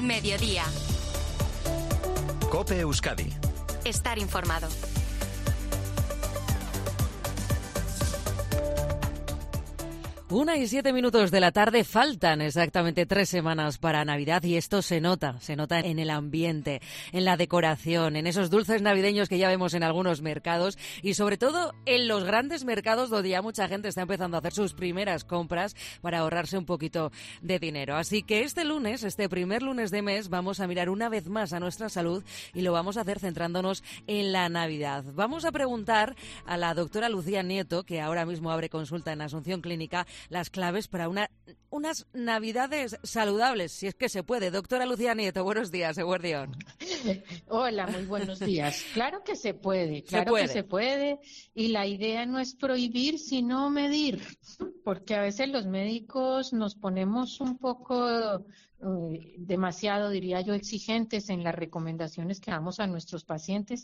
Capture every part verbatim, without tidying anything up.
Mediodía. COPE Euskadi. Estar informado. Una y siete minutos de la tarde, faltan exactamente tres semanas para Navidad y esto se nota, se nota en el ambiente, en la decoración, en esos dulces navideños que ya vemos en algunos mercados y sobre todo en los grandes mercados donde ya mucha gente está empezando a hacer sus primeras compras para ahorrarse un poquito de dinero. Así que este lunes, este primer lunes de mes, vamos a mirar una vez más a nuestra salud y lo vamos a hacer centrándonos en la Navidad. Vamos a preguntar a la doctora Lucía Nieto, que ahora mismo abre consulta en Asunción Clínica, las claves para una, unas Navidades saludables, si es que se puede. Doctora Lucía Nieto, buenos días, Eguerdión. Hola, muy buenos días. Claro que se puede, claro se puede. que se puede. Y la idea no es prohibir, sino medir. Porque a veces los médicos nos ponemos un poco, eh, demasiado, diría yo, exigentes en las recomendaciones que damos a nuestros pacientes.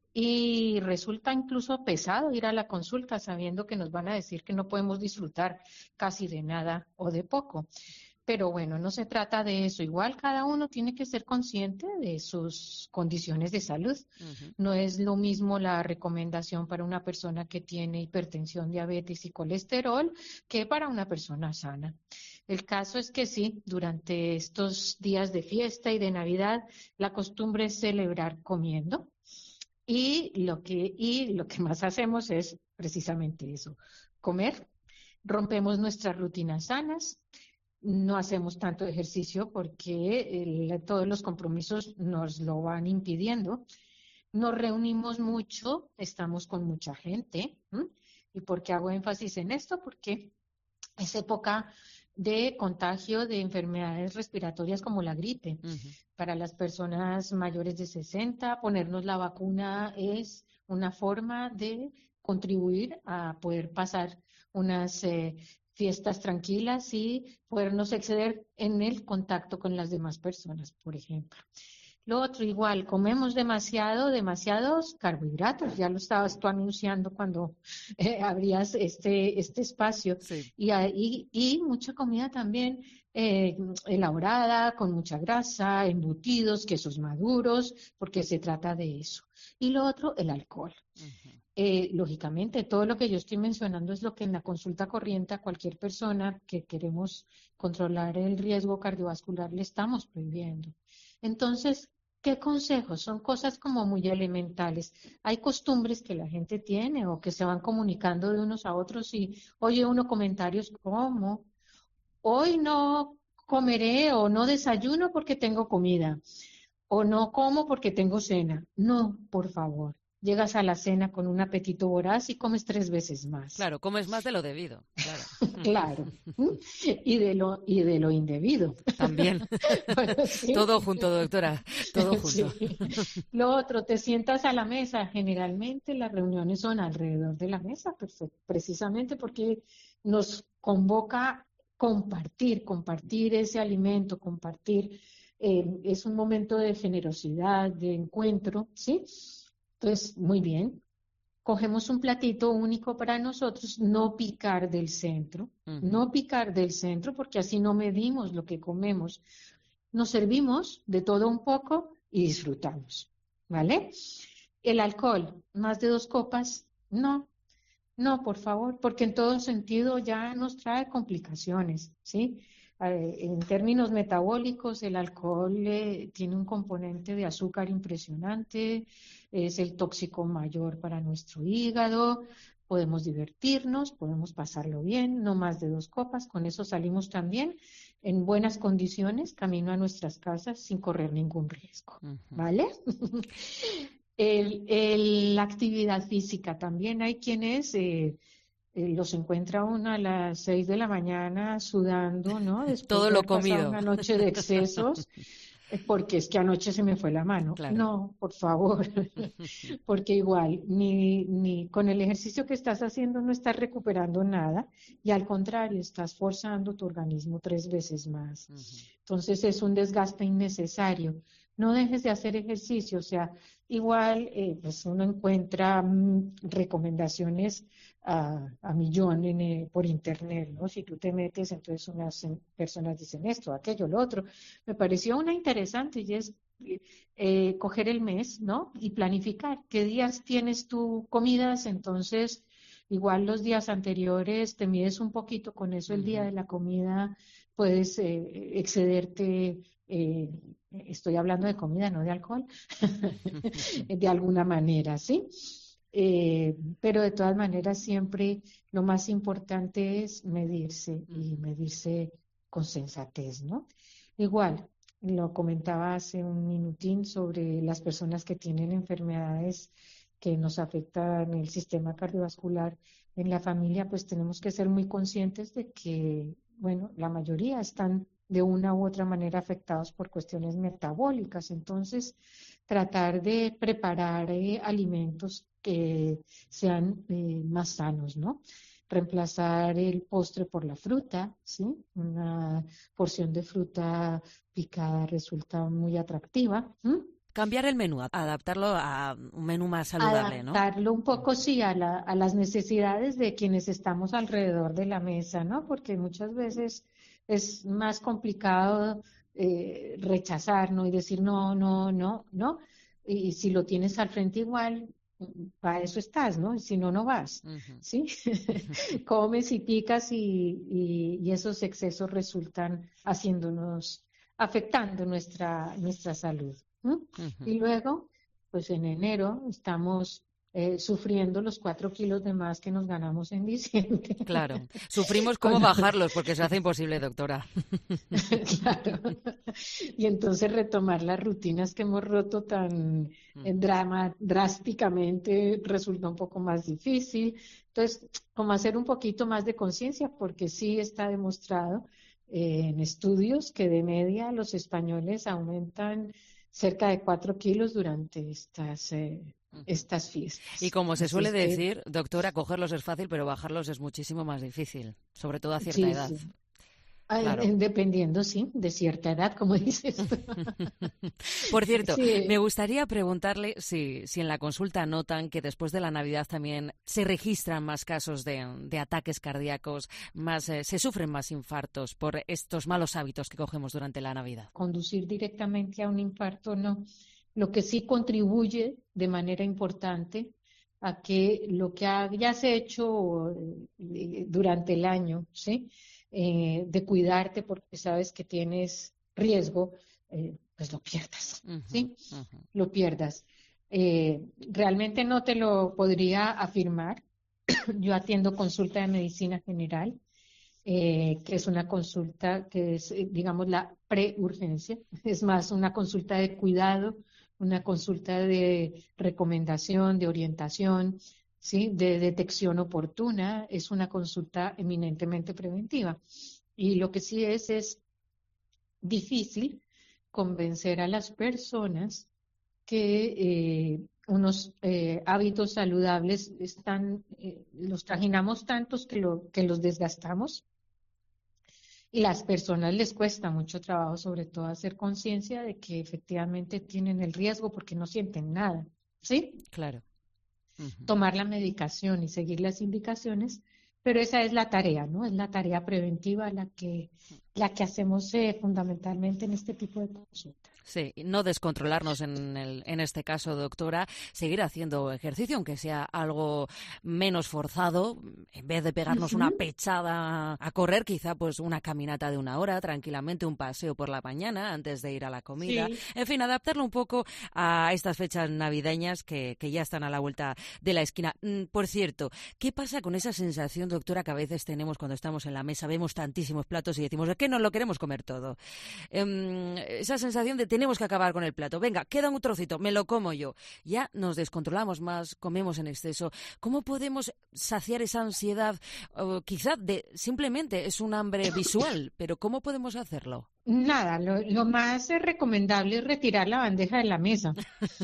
Y resulta incluso pesado ir a la consulta sabiendo que nos van a decir que no podemos disfrutar casi de nada o de poco. Pero bueno, no se trata de eso. Igual cada uno tiene que ser consciente de sus condiciones de salud. Uh-huh. No es lo mismo la recomendación para una persona que tiene hipertensión, diabetes y colesterol que para una persona sana. El caso es que sí, durante estos días de fiesta y de Navidad, la costumbre es celebrar comiendo. Y lo que, y lo que más hacemos es precisamente eso, comer, rompemos nuestras rutinas sanas, no hacemos tanto ejercicio porque el, todos los compromisos nos lo van impidiendo, nos reunimos mucho, estamos con mucha gente. ¿Mm? ¿Y por qué hago énfasis en esto? Porque es época de contagio de enfermedades respiratorias como la gripe. Uh-huh. Para las personas mayores de sesenta, ponernos la vacuna es una forma de contribuir a poder pasar unas eh, fiestas tranquilas y podernos exceder en el contacto con las demás personas, por ejemplo. Lo otro, igual, comemos demasiado, demasiados carbohidratos, ya lo estabas tú anunciando cuando eh, abrías este, este espacio, sí. y, y, y mucha comida también eh, elaborada, con mucha grasa, embutidos, quesos maduros, porque se trata de eso. Y lo otro, el alcohol. Uh-huh. Eh, lógicamente, todo lo que yo estoy mencionando es lo que en la consulta corriente a cualquier persona que queremos controlar el riesgo cardiovascular le estamos prohibiendo. Entonces, ¿qué consejos? Son cosas como muy elementales. Hay costumbres que la gente tiene o que se van comunicando de unos a otros y oye uno comentarios como, hoy no comeré o no desayuno porque tengo comida o no como porque tengo cena. No, por favor. Llegas a la cena con un apetito voraz y comes tres veces más. Claro, comes más de lo debido. Claro. Claro. Y de lo y de lo indebido. También. Bueno, ¿sí? Todo junto, doctora. Todo junto. Sí. Lo otro, te sientas a la mesa. Generalmente las reuniones son alrededor de la mesa, precisamente porque nos convoca compartir, compartir ese alimento, compartir. Eh, es un momento de generosidad, de encuentro, ¿sí? Entonces, muy bien, cogemos un platito único para nosotros, no picar del centro, uh-huh. no picar del centro porque así no medimos lo que comemos. Nos servimos de todo un poco y disfrutamos, ¿vale? El alcohol, más de dos copas, no, no, por favor, porque en todo sentido ya nos trae complicaciones, ¿sí? En términos metabólicos, el alcohol eh, tiene un componente de azúcar impresionante, es el tóxico mayor para nuestro hígado, podemos divertirnos, podemos pasarlo bien, no más de dos copas, con eso salimos también en buenas condiciones, camino a nuestras casas sin correr ningún riesgo, uh-huh. ¿vale? el, el, la actividad física también, hay quienes... Eh, Eh, los encuentra uno a las seis de la mañana sudando, ¿no? Después todo de lo haber pasado comido. Una noche de excesos, porque es que anoche se me fue la mano. Claro. No, por favor, porque igual, ni, ni con el ejercicio que estás haciendo no estás recuperando nada, y al contrario, estás forzando tu organismo tres veces más. Uh-huh. Entonces es un desgaste innecesario. no dejes de hacer ejercicio. O sea, igual eh, pues uno encuentra mm, recomendaciones a, a millón en, eh, por internet, ¿no? Si tú te metes, entonces unas eh, personas dicen esto, aquello, lo otro. Me pareció una interesante y es eh, coger el mes, ¿no? Y planificar qué días tienes tú comidas, entonces igual los días anteriores te mides un poquito con eso, el día Ujú. de la comida puedes eh, excederte, eh, estoy hablando de comida, no de alcohol, de alguna manera, ¿sí? Eh, pero de todas maneras siempre lo más importante es medirse y medirse con sensatez, ¿no? Igual, lo comentaba hace un minutín sobre las personas que tienen enfermedades que nos afectan el sistema cardiovascular en la familia, pues tenemos que ser muy conscientes de que, bueno, la mayoría están de una u otra manera afectados por cuestiones metabólicas. Entonces, tratar de preparar eh, alimentos que sean eh, más sanos, ¿no? Reemplazar el postre por la fruta, ¿sí? Una porción de fruta picada resulta muy atractiva. ¿Mm? Cambiar el menú, adaptarlo a un menú más saludable, ¿no? Adaptarlo un poco, sí, a la, a las necesidades de quienes estamos alrededor de la mesa, ¿no? Porque muchas veces es más complicado eh, rechazar, ¿no? Y decir no, no, no, no. Y si lo tienes al frente igual, para eso estás, ¿no? Y si no, no vas, Ujú. ¿sí? Comes y picas y, y, y esos excesos resultan haciéndonos, afectando nuestra, nuestra salud. ¿Mm? Ujú. Y luego, pues en enero estamos eh, sufriendo los cuatro kilos de más que nos ganamos en diciembre. Claro, sufrimos Con cómo los- bajarlos porque se hace imposible, doctora. Claro. Y entonces retomar las rutinas que hemos roto tan eh, Ujú. drama, drásticamente resulta un poco más difícil. Entonces, como hacer un poquito más de conciencia, porque sí está demostrado eh, en estudios que de media los españoles aumentan cerca de cuatro kilos durante estas, eh, Ujú. estas Y fiestas. como se Así suele es que, decir, doctora, cogerlos es fácil, pero bajarlos es muchísimo más difícil, sobre todo a cierta sí, edad. sí. Ah, Claro. eh, dependiendo, sí, de cierta edad, como dices tú. Por cierto, me Sí, gustaría preguntarle si, si en la consulta notan que después de la Navidad también se registran más casos de, de ataques cardíacos, más eh, se sufren más infartos por estos malos hábitos que cogemos durante la Navidad. conducir directamente a un infarto, no. Lo que sí contribuye de manera importante a que lo que hayas hecho eh, durante el año, ¿sí? Eh, de cuidarte porque sabes que tienes riesgo, eh, pues lo pierdas, Ujú, ¿sí? ujú. Lo pierdas. Eh, realmente no te lo podría afirmar. Yo atiendo consulta de medicina general, eh, que es una consulta que es, eh, digamos, la preurgencia. Es más, una consulta de cuidado, una consulta de recomendación, de orientación, ¿sí? De detección oportuna. Es una consulta eminentemente preventiva. Y lo que sí es, es difícil convencer a las personas que eh, unos eh, hábitos saludables están, eh, los trajinamos tantos que, lo, que los desgastamos y las personas les cuesta mucho trabajo, sobre todo hacer conciencia de que efectivamente tienen el riesgo porque no sienten nada, ¿sí? Claro. Ujú. Tomar la medicación y seguir las indicaciones, pero esa es la tarea, ¿no? Es la tarea preventiva la que, la que hacemos eh, fundamentalmente en este tipo de consultas. Sí, no descontrolarnos en, el, en este caso, doctora, seguir haciendo ejercicio, aunque sea algo menos forzado, en vez de pegarnos una Ujú. pechada a correr, quizá pues una caminata de una hora, tranquilamente un paseo por la mañana antes de ir a la comida. Sí. En fin, adaptarlo un poco a estas fechas navideñas que, que ya están a la vuelta de la esquina. Mm, Por cierto, ¿qué pasa con esa sensación, doctora, que a veces tenemos cuando estamos en la mesa, vemos tantísimos platos y decimos, ¿es que no lo queremos comer todo? Eh, esa sensación de tenemos que acabar con el plato. Venga, queda un trocito, me lo como yo. Ya nos descontrolamos más, comemos en exceso. ¿Cómo podemos saciar esa ansiedad? Uh, quizá de, simplemente es un hambre visual, pero ¿cómo podemos hacerlo? Nada, lo, lo más eh, recomendable es retirar la bandeja de la mesa.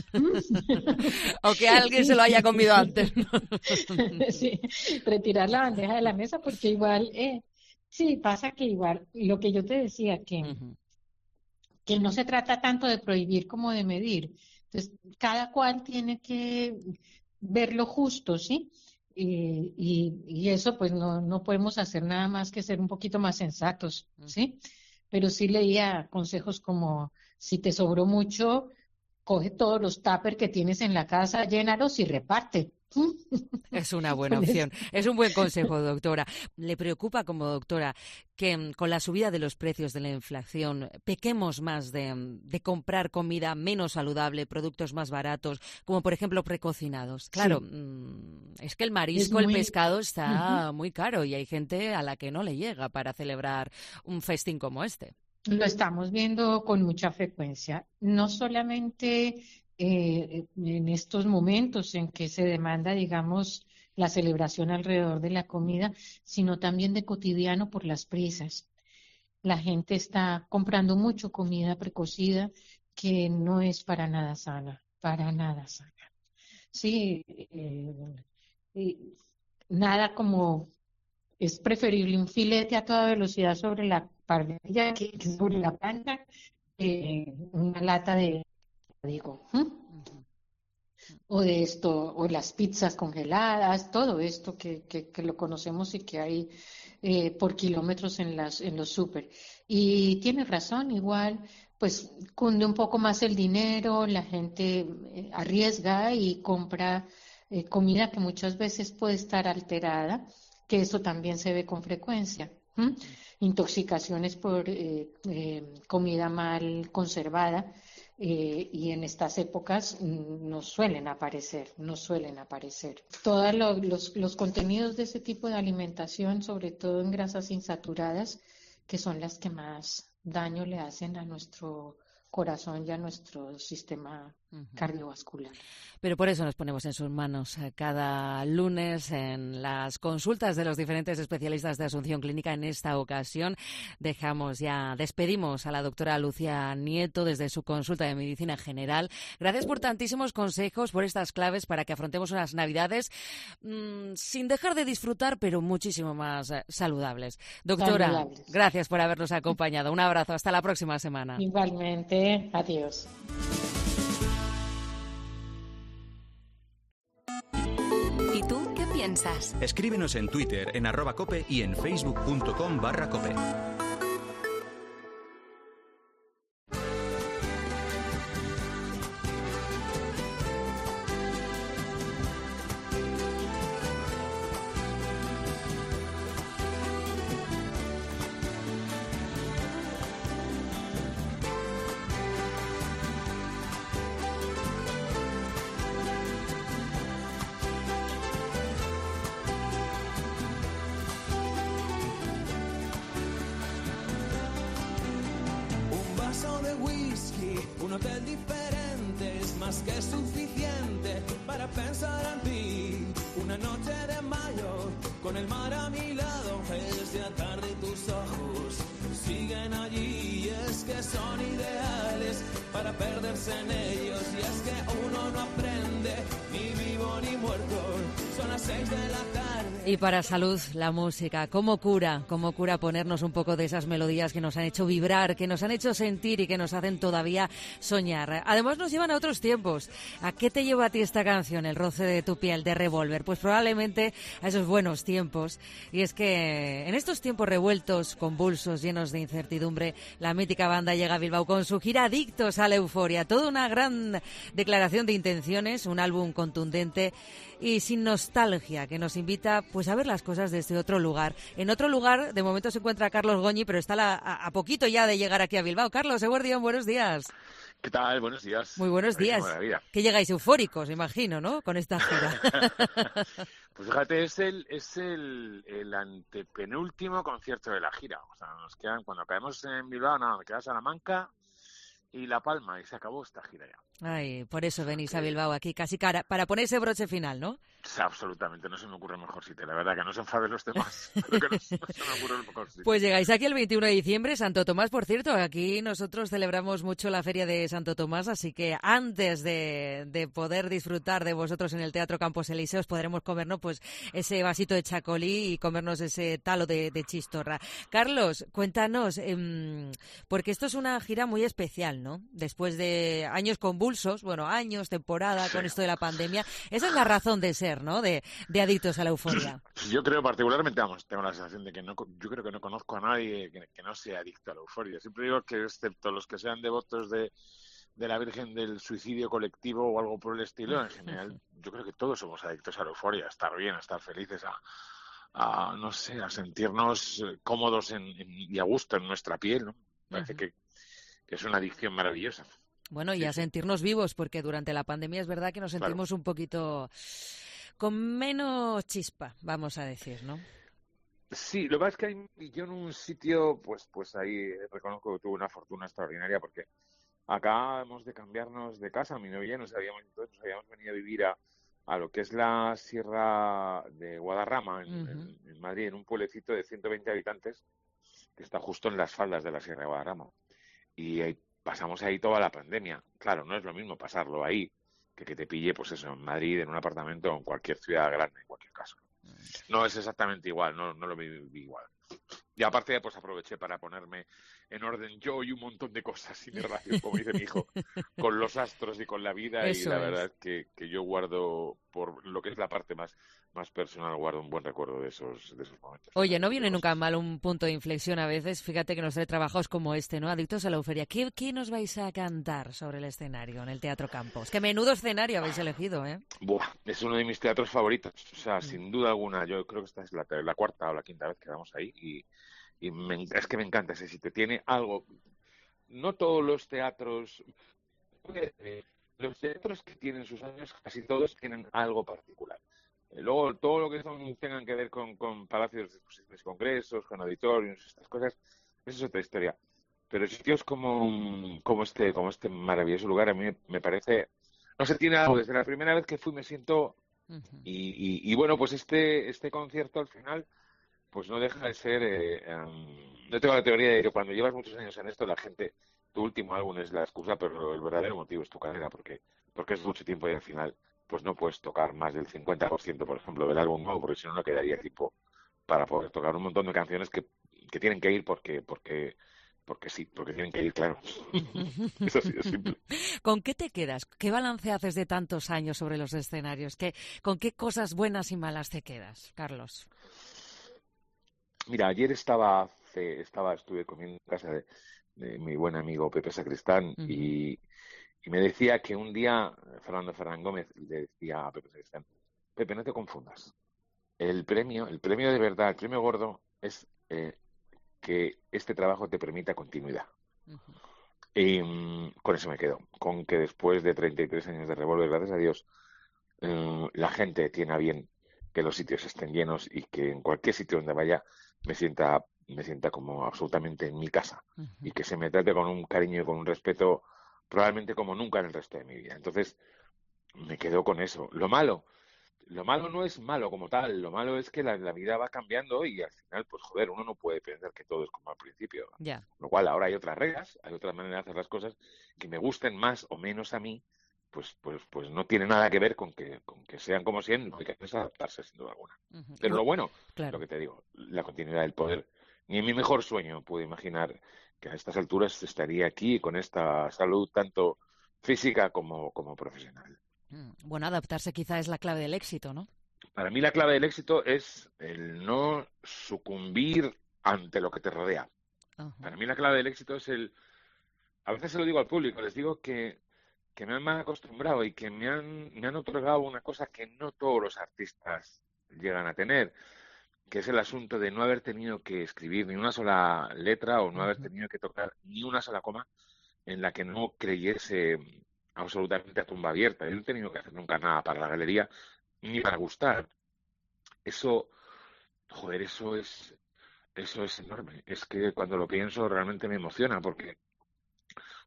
O que alguien se lo Sí. haya comido antes, ¿no? Sí, retirar la bandeja de la mesa porque igual, eh, sí, pasa que igual, lo que yo te decía, que Ujú. que no se trata tanto de prohibir como de medir. Entonces, cada cual tiene que ver lo justo, ¿sí? Y, y, y eso pues no, no podemos hacer nada más que ser un poquito más sensatos, ¿sí? Pero sí leía consejos como, si te sobró mucho, coge todos los tuppers que tienes en la casa, llénalos y reparte. Es una buena opción, es un buen consejo, doctora. ¿Le preocupa como doctora que mm, con la subida de los precios de la inflación pequemos más de, de comprar comida menos saludable, productos más baratos, como por ejemplo precocinados? Claro, sí. mmm, es que el marisco, muy... el pescado está uh-huh. muy caro y hay gente a la que no le llega para celebrar un festín como este. Lo estamos viendo con mucha frecuencia, no solamente eh, en estos momentos en que se demanda, digamos, la celebración alrededor de la comida, sino también de cotidiano por las prisas. La gente está comprando mucho comida precocida que no es para nada sana, para nada sana. Sí, eh, eh, nada como... Es preferible un filete a toda velocidad sobre la parrilla que sobre la plancha, eh, una lata de, digo, ¿eh? o de esto, o las pizzas congeladas, todo esto que, que, que lo conocemos y que hay eh, por kilómetros en las en los súper. Y tiene razón, igual, pues cunde un poco más el dinero, la gente eh, arriesga y compra eh, comida que muchas veces puede estar alterada, que eso también se ve con frecuencia. ¿Mm? Intoxicaciones por eh, eh, comida mal conservada eh, y en estas épocas mm, no suelen aparecer, no suelen aparecer. Todos lo, los, los contenidos de ese tipo de alimentación, sobre todo en grasas insaturadas, que son las que más daño le hacen a nuestro corazón y a nuestro sistema uh-huh. cardiovascular. Pero por eso nos ponemos en sus manos cada lunes en las consultas de los diferentes especialistas de Asunción Clínica. En esta ocasión dejamos ya, despedimos a la doctora Lucía Nieto desde su consulta de medicina general. Gracias por tantísimos consejos, por estas claves para que afrontemos unas navidades mmm, sin dejar de disfrutar, pero muchísimo más eh, saludables. Doctora, saludables. Gracias por habernos acompañado. Un abrazo, hasta la próxima semana. Igualmente, adiós. ¿Y tú qué piensas? Escríbenos en Twitter, en arroba cope y en facebook.com barra cope. Un hotel diferente es más que suficiente para pensar en ti. Una noche de mayo con el mar a mi lado, es ya tarde y tus ojos siguen allí. Y es que son ideales para perderse en ellos. Y es que uno no aprende ni vivo ni muerto. Son las seis de la tarde. Y para salud, la música, cómo cura, cómo cura ponernos un poco de esas melodías que nos han hecho vibrar, que nos han hecho sentir y que nos hacen todavía soñar. Además nos llevan a otros tiempos. ¿A qué te lleva a ti esta canción, El roce de tu piel, de Revolver? Pues probablemente a esos buenos tiempos. Y es que en estos tiempos revueltos, convulsos, llenos de incertidumbre, la mítica banda llega a Bilbao con su gira Adictos a la Euforia. Toda una gran declaración de intenciones, un álbum contundente y sin nostalgia, que nos invita pues a ver las cosas desde otro lugar. En otro lugar, de momento se encuentra Carlos Goñi, pero está la, a, a poquito ya de llegar aquí a Bilbao. Carlos, Eguerdión, buenos días. ¿Qué tal? Buenos días. Muy buenos días. Que llegáis eufóricos, imagino, ¿no? Con esta gira. Pues fíjate, es el es el, el antepenúltimo concierto de la gira. O sea, nos quedan, cuando caemos en Bilbao, nada, me queda Salamanca y La Palma, y se acabó esta gira ya. Ay, por eso venís a Bilbao aquí, casi cara, para poner ese broche final, ¿no? O sea, absolutamente, no se me ocurre mejor sitio. La verdad que no se enfaden los demás, pero que no, no se me ocurre el mejor sitio. Pues llegáis aquí el veintiuno de diciembre, Santo Tomás, por cierto. Aquí nosotros celebramos mucho la feria de Santo Tomás, así que antes de, de poder disfrutar de vosotros en el Teatro Campos Elíseos, podremos comernos pues ese vasito de chacolí y comernos ese talo de, de chistorra. Carlos, cuéntanos, eh, porque esto es una gira muy especial, ¿no? Después de años convulsos, bueno, años, temporada, sí, con esto de la pandemia. Esa es la razón de ser, ¿no? De, de adictos a la euforia. Yo creo particularmente, vamos, tengo la sensación de que no, yo creo que no conozco a nadie que, que no sea adicto a la euforia. Siempre digo que excepto los que sean devotos de, de la Virgen del suicidio colectivo o algo por el estilo, en general, yo creo que todos somos adictos a la euforia, a estar bien, a estar felices, a, a no sé, a sentirnos cómodos en, en, y a gusto en nuestra piel, ¿no? Parece uh-huh. que, que es una adicción maravillosa. Bueno, y sí, a sí. sentirnos vivos, porque durante la pandemia es verdad que nos sentimos claro. un poquito con menos chispa, vamos a decir, ¿no? Sí, lo que pasa es que hay, yo en un sitio, pues pues ahí reconozco que tuve una fortuna extraordinaria, porque acá hemos de cambiarnos de casa, mi novia nos habíamos, entonces nos habíamos venido a vivir a, a lo que es la Sierra de Guadarrama, en, uh-huh. en, en Madrid, en un pueblecito de ciento veinte habitantes, que está justo en las faldas de la Sierra de Guadarrama. Y ahí pasamos ahí toda la pandemia. Claro, no es lo mismo pasarlo ahí que que te pille, pues eso, en Madrid, en un apartamento o en cualquier ciudad grande, en cualquier caso. No es exactamente igual, no, no lo viví igual. Y aparte, pues aproveché para ponerme en orden yo y un montón de cosas y mi relación, como dice mi hijo, con los astros y con la vida. Eso y la es. verdad es que, que yo guardo, por lo que es la parte más más personal, guardo un buen recuerdo de esos de esos momentos. Oye, no viene nunca mal un punto de inflexión a veces. Fíjate que nos trae trabajos como este, ¿no? Adictos a la euforia. ¿Qué, qué nos vais a cantar sobre el escenario en el Teatro Campos? ¡Qué menudo escenario habéis elegido, eh! Buah, es uno de mis teatros favoritos. O sea, mm. sin duda alguna. Yo creo que esta es la, la cuarta o la quinta vez que vamos ahí y, y me, es que me encanta ese sitio. Tiene algo... No todos los teatros... Los teatros que tienen sus años, casi todos tienen algo particular. Luego, todo lo que son, tengan que ver con, con palacios de exposiciones, congresos, con auditorios, estas cosas, eso es otra historia. Pero sitios como, como este como este maravilloso lugar, a mí me parece... No sé, tiene algo. Desde la primera vez que fui me siento... Uh-huh. Y, y, y bueno, pues este este concierto al final, pues no deja de ser... Eh, um, yo tengo la teoría de que cuando llevas muchos años en esto, la gente... Tu último álbum es la excusa, pero el verdadero motivo es tu carrera, porque porque es mucho tiempo y al final... pues no puedes tocar más del cincuenta por ciento, por ejemplo, del álbum nuevo, porque si no, no quedaría tiempo para poder tocar un montón de canciones que, que tienen que ir porque porque porque sí, porque tienen que ir, claro. Es así de simple. ¿Con qué te quedas? ¿Qué balance haces de tantos años sobre los escenarios? ¿Qué, ¿Con qué cosas buenas y malas te quedas, Carlos? Mira, ayer estaba, estaba estuve comiendo en casa de, de mi buen amigo Pepe Sacristán uh-huh. y Y me decía que un día Fernando Fernández Gómez le decía a Pepe Sacristán, Pepe, no te confundas. El premio, el premio de verdad, el premio gordo es eh, que este trabajo te permita continuidad. Uh-huh. Y um, con eso me quedo. Con que después de treinta y tres años de Revolver, gracias a Dios, um, la gente tiene a bien que los sitios estén llenos y que en cualquier sitio donde vaya me sienta, me sienta como absolutamente en mi casa. Uh-huh. Y que se me trate con un cariño y con un respeto probablemente como nunca en el resto de mi vida. Entonces, me quedo con eso. Lo malo, lo malo no es malo como tal, lo malo es que la, la vida va cambiando y al final, pues joder, uno no puede pensar que todo es como al principio. Yeah. Lo cual ahora hay otras reglas, hay otras maneras de hacer las cosas que me gusten más o menos a mí, pues pues pues no tiene nada que ver con que con que sean como sean, hay que adaptarse sin duda alguna. Uh-huh. Pero lo bueno, claro. Lo que te digo, la continuidad del poder. Ni en mi mejor sueño pude imaginar que a estas alturas estaría aquí con esta salud tanto física como, como profesional. Bueno, adaptarse quizá es la clave del éxito, ¿no? Para mí la clave del éxito es el no sucumbir ante lo que te rodea. Uh-huh. Para mí la clave del éxito es el... A veces se lo digo al público, les digo que, que me han mal acostumbrado y que me han, me han otorgado una cosa que no todos los artistas llegan a tener, que es el asunto de no haber tenido que escribir ni una sola letra o no haber tenido que tocar ni una sola coma en la que no creyese absolutamente a tumba abierta. Yo no he tenido que hacer nunca nada para la galería ni para gustar. Eso, joder, eso es, eso es enorme. Es que cuando lo pienso realmente me emociona porque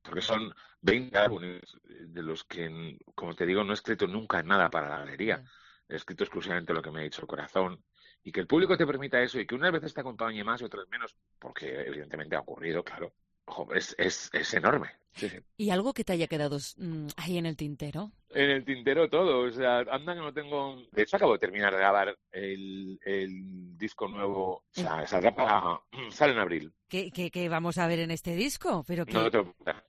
porque son veinte álbumes de los que, como te digo, no he escrito nunca nada para la galería. He escrito exclusivamente lo que me ha dicho el corazón. Y que el público te permita eso y que unas veces te acompañe más y otras menos, porque evidentemente ha ocurrido, claro, ojo, es, es, es enorme. Sí, sí. ¿Y algo que te haya quedado mm, ahí en el tintero? En el tintero todo, o sea, anda que no tengo... De hecho, acabo de terminar de grabar el, el disco nuevo, o sea, saldrá para... sale en abril. ¿Qué, qué, qué vamos a ver en este disco? ¿Pero qué? No te lo puedo contar.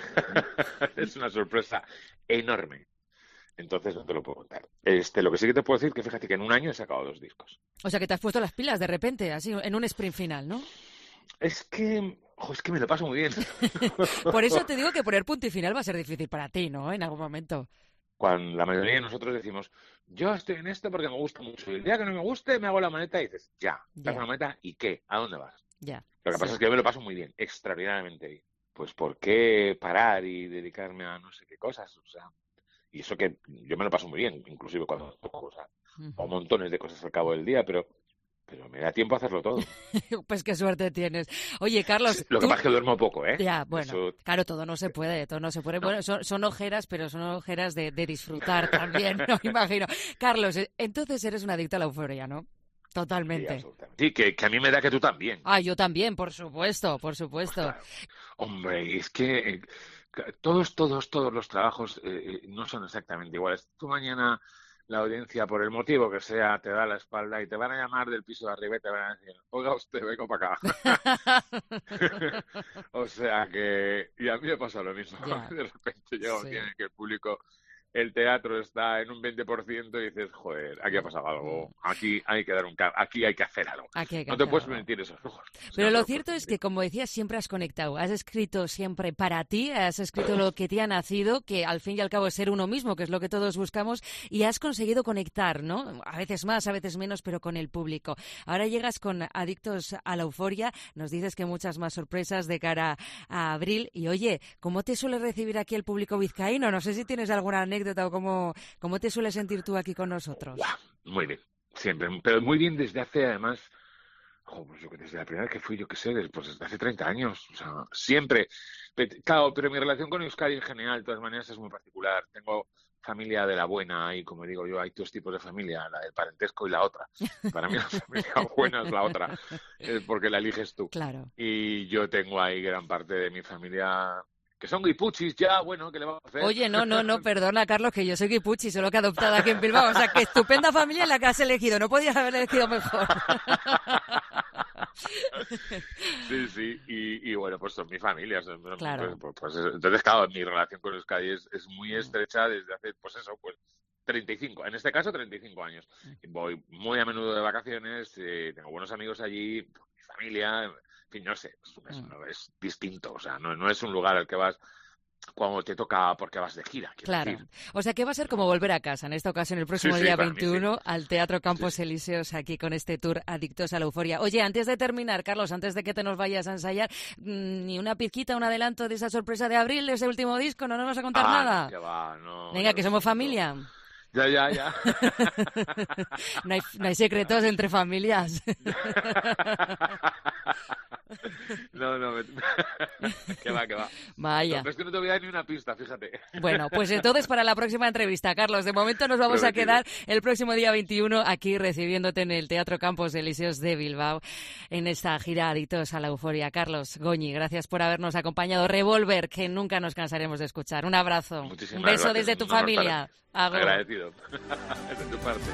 Es una sorpresa enorme. Entonces no te lo puedo contar. Este, lo que sí que te puedo decir es que fíjate que en un año he sacado dos discos. O sea que te has puesto las pilas de repente, así, en un sprint final, ¿no? Es que, ojo, es que me lo paso muy bien. Por eso te digo que poner punto y final va a ser difícil para ti, ¿no? En algún momento. Cuando la mayoría de nosotros decimos, yo estoy en esto porque me gusta mucho. Y el día que no me guste, me hago la maleta y dices, ya, te hago la maleta y ¿qué? ¿A dónde vas? Ya. Lo que sí. pasa es que yo me lo paso muy bien, extraordinariamente bien. Pues ¿por qué parar y dedicarme a no sé qué cosas? O sea... Y eso que yo me lo paso muy bien, inclusive cuando toco, o sea, uh-huh. o montones de cosas al cabo del día, pero pero me da tiempo a hacerlo todo. Pues qué suerte tienes. Oye, Carlos... Lo que ¿tú... pasa es que duermo poco, ¿eh? Ya, bueno, eso... claro, todo no se puede, todo no se puede. No. Bueno, son, son ojeras, pero son ojeras de, de disfrutar también, no me imagino. Carlos, entonces eres un adicto a la euforia, ¿no? Totalmente. Sí, sí, que, que a mí me da que tú también. Ah, yo también, por supuesto, por supuesto. Pues claro. Hombre, es que... Eh... Todos, todos, todos los trabajos eh, no son exactamente iguales. Tú mañana la audiencia, por el motivo que sea, te da la espalda y te van a llamar del piso de arriba y te van a decir, oiga usted, vengo para acá. O sea que, y a mí me pasa lo mismo. Yeah. De repente llega un sí. día en que el público, el teatro está en un veinte por ciento y dices, joder, aquí ha pasado algo, aquí hay que dar un cambio, aquí hay que hacer algo. Aquí hay que no te hacer puedes algo. permitir esos lujos. Pero lo cierto es que, como decías, siempre has conectado, has escrito siempre para ti, has escrito lo que te ha nacido, que al fin y al cabo es ser uno mismo, que es lo que todos buscamos, y has conseguido conectar, ¿no? A veces más, a veces menos, pero con el público. Ahora llegas con Adictos a la Euforia, nos dices que muchas más sorpresas de cara a abril, y oye, ¿cómo te suele recibir aquí el público vizcaíno? No sé si tienes alguna anécdota o cómo... ¿Cómo te sueles sentir tú aquí con nosotros? Muy bien, siempre. Pero muy bien desde hace, además, oh, pues yo que desde la primera vez que fui, yo qué sé, pues desde hace treinta años. O sea, siempre. Claro, pero mi relación con Euskadi en general, de todas maneras, es muy particular. Tengo familia de la buena y, como digo yo, hay dos tipos de familia, la del parentesco y la otra. Para mí la familia buena es la otra, porque la eliges tú. Claro. Y yo tengo ahí gran parte de mi familia... Que son guipuchis ya, bueno, ¿qué le vamos a hacer? Oye, no, no, no, perdona, Carlos, que yo soy guipuchi, solo que he adoptado aquí en Bilbao. O sea, que estupenda familia la que has elegido, no podías haber elegido mejor. Sí, sí, y, y bueno, pues son mi familia. Son, claro. Pues, pues, entonces, claro, mi relación con Euskadi es, es muy estrecha desde hace, pues eso, pues treinta y cinco, en este caso treinta y cinco años. Voy muy a menudo de vacaciones, eh, tengo buenos amigos allí, mi familia... No sé, es, es, es distinto, o sea, no, no es un lugar al que vas cuando te toca porque vas de gira. Claro, decir. O sea que va a ser como volver a casa, en esta ocasión el próximo sí, sí, día veintiuno mí, sí. al Teatro Campos sí. Elíseos, aquí con este tour Adictos a la Euforia. Oye, antes de terminar, Carlos, antes de que te nos vayas a ensayar, ni una pizquita, un adelanto de esa sorpresa de abril, de ese último disco, ¿no nos vas a contar ah, nada? Que va, no, Venga, no que somos familia. Ya, ya, ya. no, hay, no hay secretos entre familias. No, no, me... que va, que va. Vaya. No, es que no te voy a dar ni una pista, fíjate. Bueno, pues entonces para la próxima entrevista, Carlos, de momento nos vamos Prometido. a quedar el próximo día veintiuno aquí recibiéndote en el Teatro Campos Elíseos de Bilbao en esta gira Adictos a la Euforia. Carlos Goñi, gracias por habernos acompañado. Revolver, que nunca nos cansaremos de escuchar. Un abrazo. Muchísimas Un beso gracias. desde tu Un familia. Agur. Agradecido. Desde tu parte.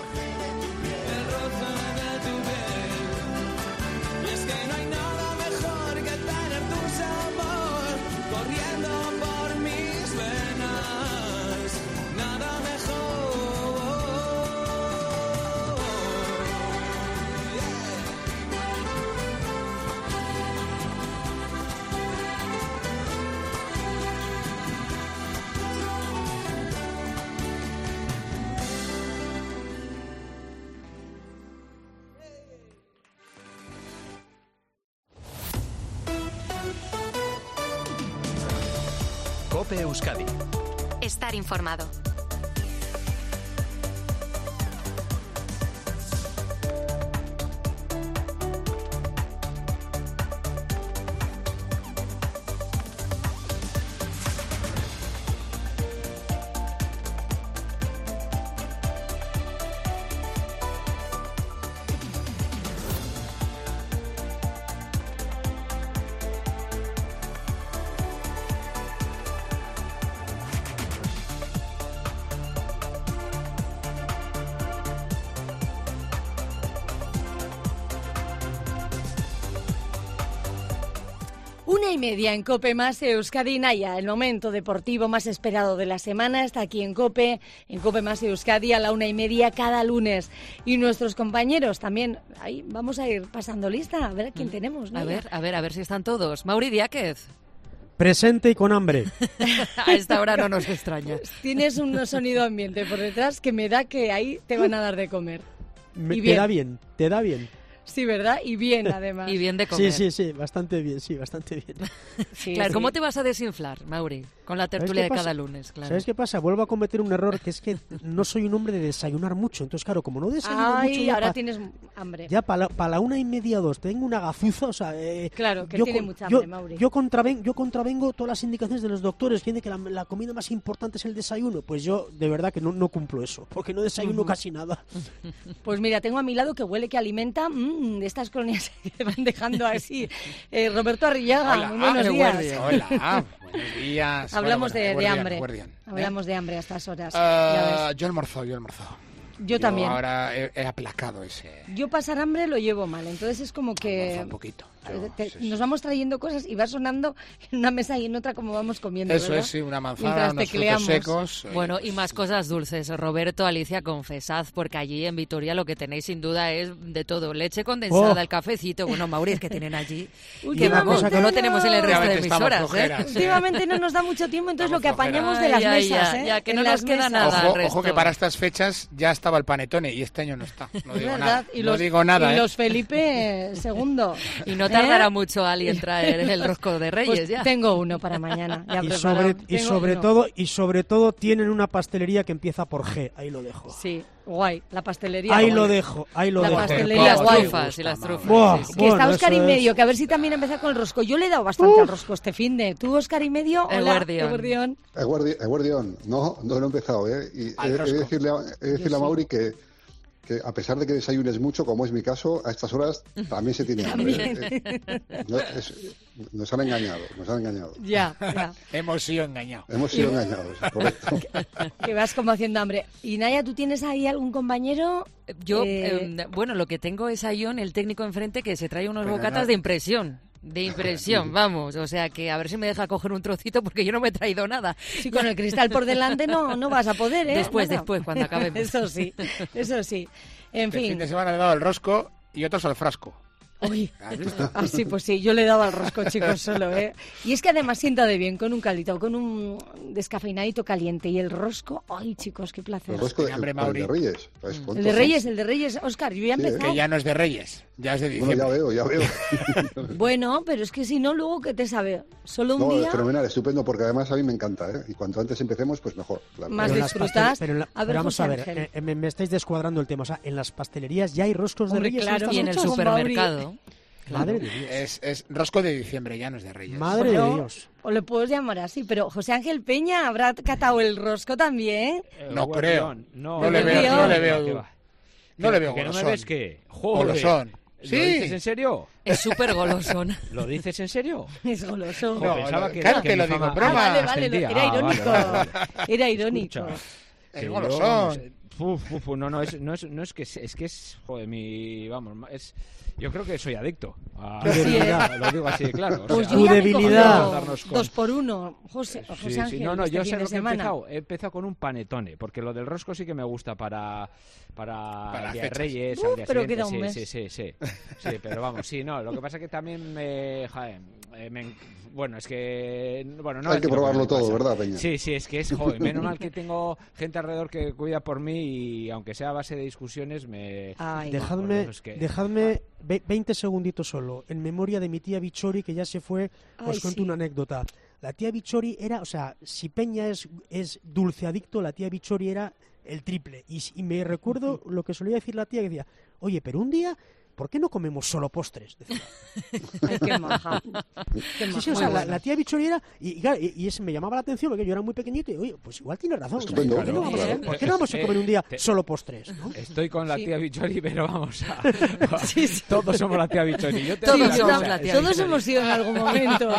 COPE Euskadi. Estar informado. Una y media en COPE más Euskadi. Naya, el momento deportivo más esperado de la semana está aquí en COPE, en COPE más Euskadi a la una y media cada lunes. Y nuestros compañeros también, ahí vamos a ir pasando lista, a ver a quién tenemos, Naya. A ver, a ver, a ver si están todos. Mauri Diáquez. Presente y con hambre. A esta hora no nos extraña. Tienes un sonido ambiente por detrás que me da que ahí te van a dar de comer. Me, Y te bien. da bien, te da bien. Sí, ¿verdad? Y bien, además. Y bien de comer. Sí, sí, sí, bastante bien, sí, bastante bien. Sí, Claro, sí. ¿cómo te vas a desinflar, Mauri? Con la ¿Sabes tertulia qué de pasa? cada lunes, claro. ¿Sabes qué pasa? Vuelvo a cometer un error, que es que no soy un hombre de desayunar mucho. Entonces, claro, como no desayuno Ay, mucho, ya ahora pa- tienes hambre. ya para la, pa la una y media o dos tengo una gafuza, o sea... eh, Claro, que yo tiene con- mucha yo- hambre, Mauri. Yo, contraven, yo contravengo todas las indicaciones de los doctores, que dicen que la, la comida más importante es el desayuno. Pues yo, de verdad, que no, no cumplo eso, porque no desayuno casi nada. Pues mira, tengo a mi lado que huele, que alimenta mm, de estas colonias que van dejando así. Eh, Roberto Arrillaga, Hola, muy buenos qué días. guardia. Hola, buenos días. Hablamos Bueno, de, bueno, de guardián, hambre. guardián, ¿eh? Hablamos de hambre a estas horas. Ah, ya ves. yo he almorzado, yo he almorzado. Yo también. Ahora he, he aplacado ese... Yo pasar hambre lo llevo mal, entonces es como que almorzado un poquito. Yo- te- sí, sí. nos vamos trayendo cosas y va sonando en una mesa y en otra como vamos comiendo, Eso ¿verdad? es, sí, una manzana, Mientras unos tecleamos. frutos secos. Bueno, y más cosas dulces. Roberto, Alicia, confesad, porque allí en Vitoria lo que tenéis sin duda es de todo. Leche condensada, Oh. el cafecito. Bueno, Mauri, es que tienen allí. Que Últimamente vamos, no lo tenemos en el resto de Últimamente estamos emisoras, ¿eh? flojeras, ¿eh? Últimamente no nos da mucho tiempo, entonces lo que Estamos apañamos de las flojeras. Ay, mesas, ya, ¿eh? ya, que En no las nos queda mesas. nada. Ojo, al resto. ojo que para estas fechas ya estaba el panetone y este año no está. No Es digo verdad. nada. Y no los, digo nada, y ¿eh? los Felipe segundo. Y no tardará ¿Eh? mucho Ali en traer el rosco de Reyes Pues ya. tengo uno para mañana. Ya Y preparado. sobre, y, Tengo sobre uno. todo, y sobre todo tienen una pastelería que empieza por G. Ahí lo dejo. Sí, guay. La pastelería. Ahí guay. lo dejo, ahí lo La dejo. pastelería Y las guay. trufas, y las trufas. Buah, sí, sí. Que está bueno, Oscar y eso es- medio, que a ver si también empieza con el rosco. Yo le he dado bastante al rosco este fin de. ¿Tú, Oscar y medio? Hola, Eguerdión. Eguerdión. Eguardi- Eguardión, no, no lo he empezado, ¿eh? Y he, Al he de rosco. decirle, a, he de decirle a Mauri que, que a pesar de que desayunes mucho, como es mi caso, a estas horas también se tiene hambre. ¿eh? Eh, no, es- nos han engañado, nos han engañado. Ya, ya. Hemos sido engañados. Hemos sido engañados, correcto. Que vas como haciendo hambre. Y Naya, ¿tú tienes ahí algún compañero? Yo, Eh, eh, bueno, lo que tengo es a Ion, el técnico enfrente, que se trae unos Pero bocatas no- de impresión. De impresión, vamos. O sea, que a ver si me deja coger un trocito porque yo no me he traído nada. Sí, con el cristal por delante no, no vas a poder, ¿eh? Después, Nada. después, cuando acabemos. Eso sí, eso sí. En Este fin fin. de semana le he dado el rosco y otros al frasco. Uy, ¿Has visto? ah, sí, pues sí, yo le daba al rosco, chicos, solo, ¿eh? Y es que además sienta de bien con un caldito, con un descafeinadito caliente y el rosco, ay, chicos, qué placer. El rosco de, Tiene hambre, el Mauri. de Reyes. ¿sabes El cuántos de son? Reyes, el de Reyes, Oscar, yo ya he Sí, ¿eh? empezado. Que ya no es de Reyes, ya es de Bueno, diciembre. ya veo, ya veo. Bueno, pero es que si no, luego, ¿qué te sabe? Solo un No, día fenomenal, estupendo, porque además a mí me encanta, ¿eh? Y cuanto antes empecemos, pues mejor. claro. Más Pero en las disfrutas. pastel- pero en la- A ver, pero vamos José a ver, Ángel. eh, eh, me, me estáis descuadrando el tema. O sea, en las pastelerías ya hay roscos de Hombre, Reyes. en claro. estas Y en el fechas? supermercado. Madre de Dios. Es, es rosco de diciembre, ya no es de Reyes. Madre Bueno, de Dios. o le puedes llamar así, pero José Ángel Peña habrá catado el rosco también. No Eh, creo. guardián, No, No le veo- no le veo ¿Qué du- va? No le veo ¿Que no me golosón. ves qué? O Joder. lo son. ¿Lo dices Sí. en serio? Es súper golosón. ¿Lo dices en serio? Es goloso. Jo, No, pensaba lo- que, claro que que mi lo digo, fama- broma. Ah, vale, vale, ascendía. era Ah, vale, irónico. vale, vale. Era irónico. Escucha, El que yo, golosón. vamos, uf, uf, no, no, es, no, es, no es que es, es que es, joder, mi, vamos, es, yo creo que soy adicto. A, Tu debilidad. Lo digo así de claro. o Pues sea, yo ya me he debilidad. cogido darnos con- dos por uno, José, Sí, José sí, Ángel, no, no, este yo fin sé de lo que he semana. empezado. He empezado con un panetone, porque lo del rosco sí que me gusta para para, Para el día de fechas. Reyes, Uh, al día pero siguiente, queda un sí, mes. sí, sí, sí, sí, pero vamos, sí, no, lo que pasa es que también me, joder, eh, me- bueno, es que, bueno, no Hay es que lo probarlo me todo, pasa. ¿verdad, Peña? Sí, sí, es que es, joder, menos mal que tengo gente alrededor que cuida por mí y aunque sea a base de discusiones, me... Ay, Dejadme, Por eso es que- dejadme ve- veinte segunditos solo. En memoria de mi tía Bichori, que ya se fue, os Ay, cuento sí. una anécdota. La tía Bichori era, o sea, si Peña es, es dulce adicto, la tía Bichori era el triple. Y, s- y me recuerdo lo que solía decir la tía, que decía, oye, pero un día, ¿por qué no comemos solo postres? Decía. Ay, qué maja. Qué Sí, maja. sí, o sea, la, la tía Bichori era, y, y, claro, y- y ese me llamaba la atención porque yo era muy pequeñito y, oye, pues igual tiene razón. o sea, Estupendo, ¿por, qué no claro, vamos, a- claro. ¿por qué no vamos a comer un día Te- solo postres? ¿no? Estoy con la Sí. tía Bichori, pero vamos a... Todos somos la tía Bichori. Yo te Todos digo una somos cosa, la tía Todos Bichori. hemos sido en algún momento.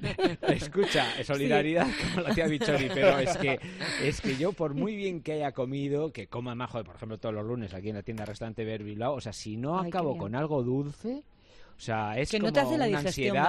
Escucha, solidaridad con la tía Bichori, pero es que es que yo por muy bien que haya comido, que coma más, joder, por ejemplo, todos los lunes aquí en la tienda restaurante Ver Bilbao, o sea, si no Ay, qué acabo bien. con algo dulce, o sea, es Que no como te hace la una digestión, ansiedad. ¿verdad?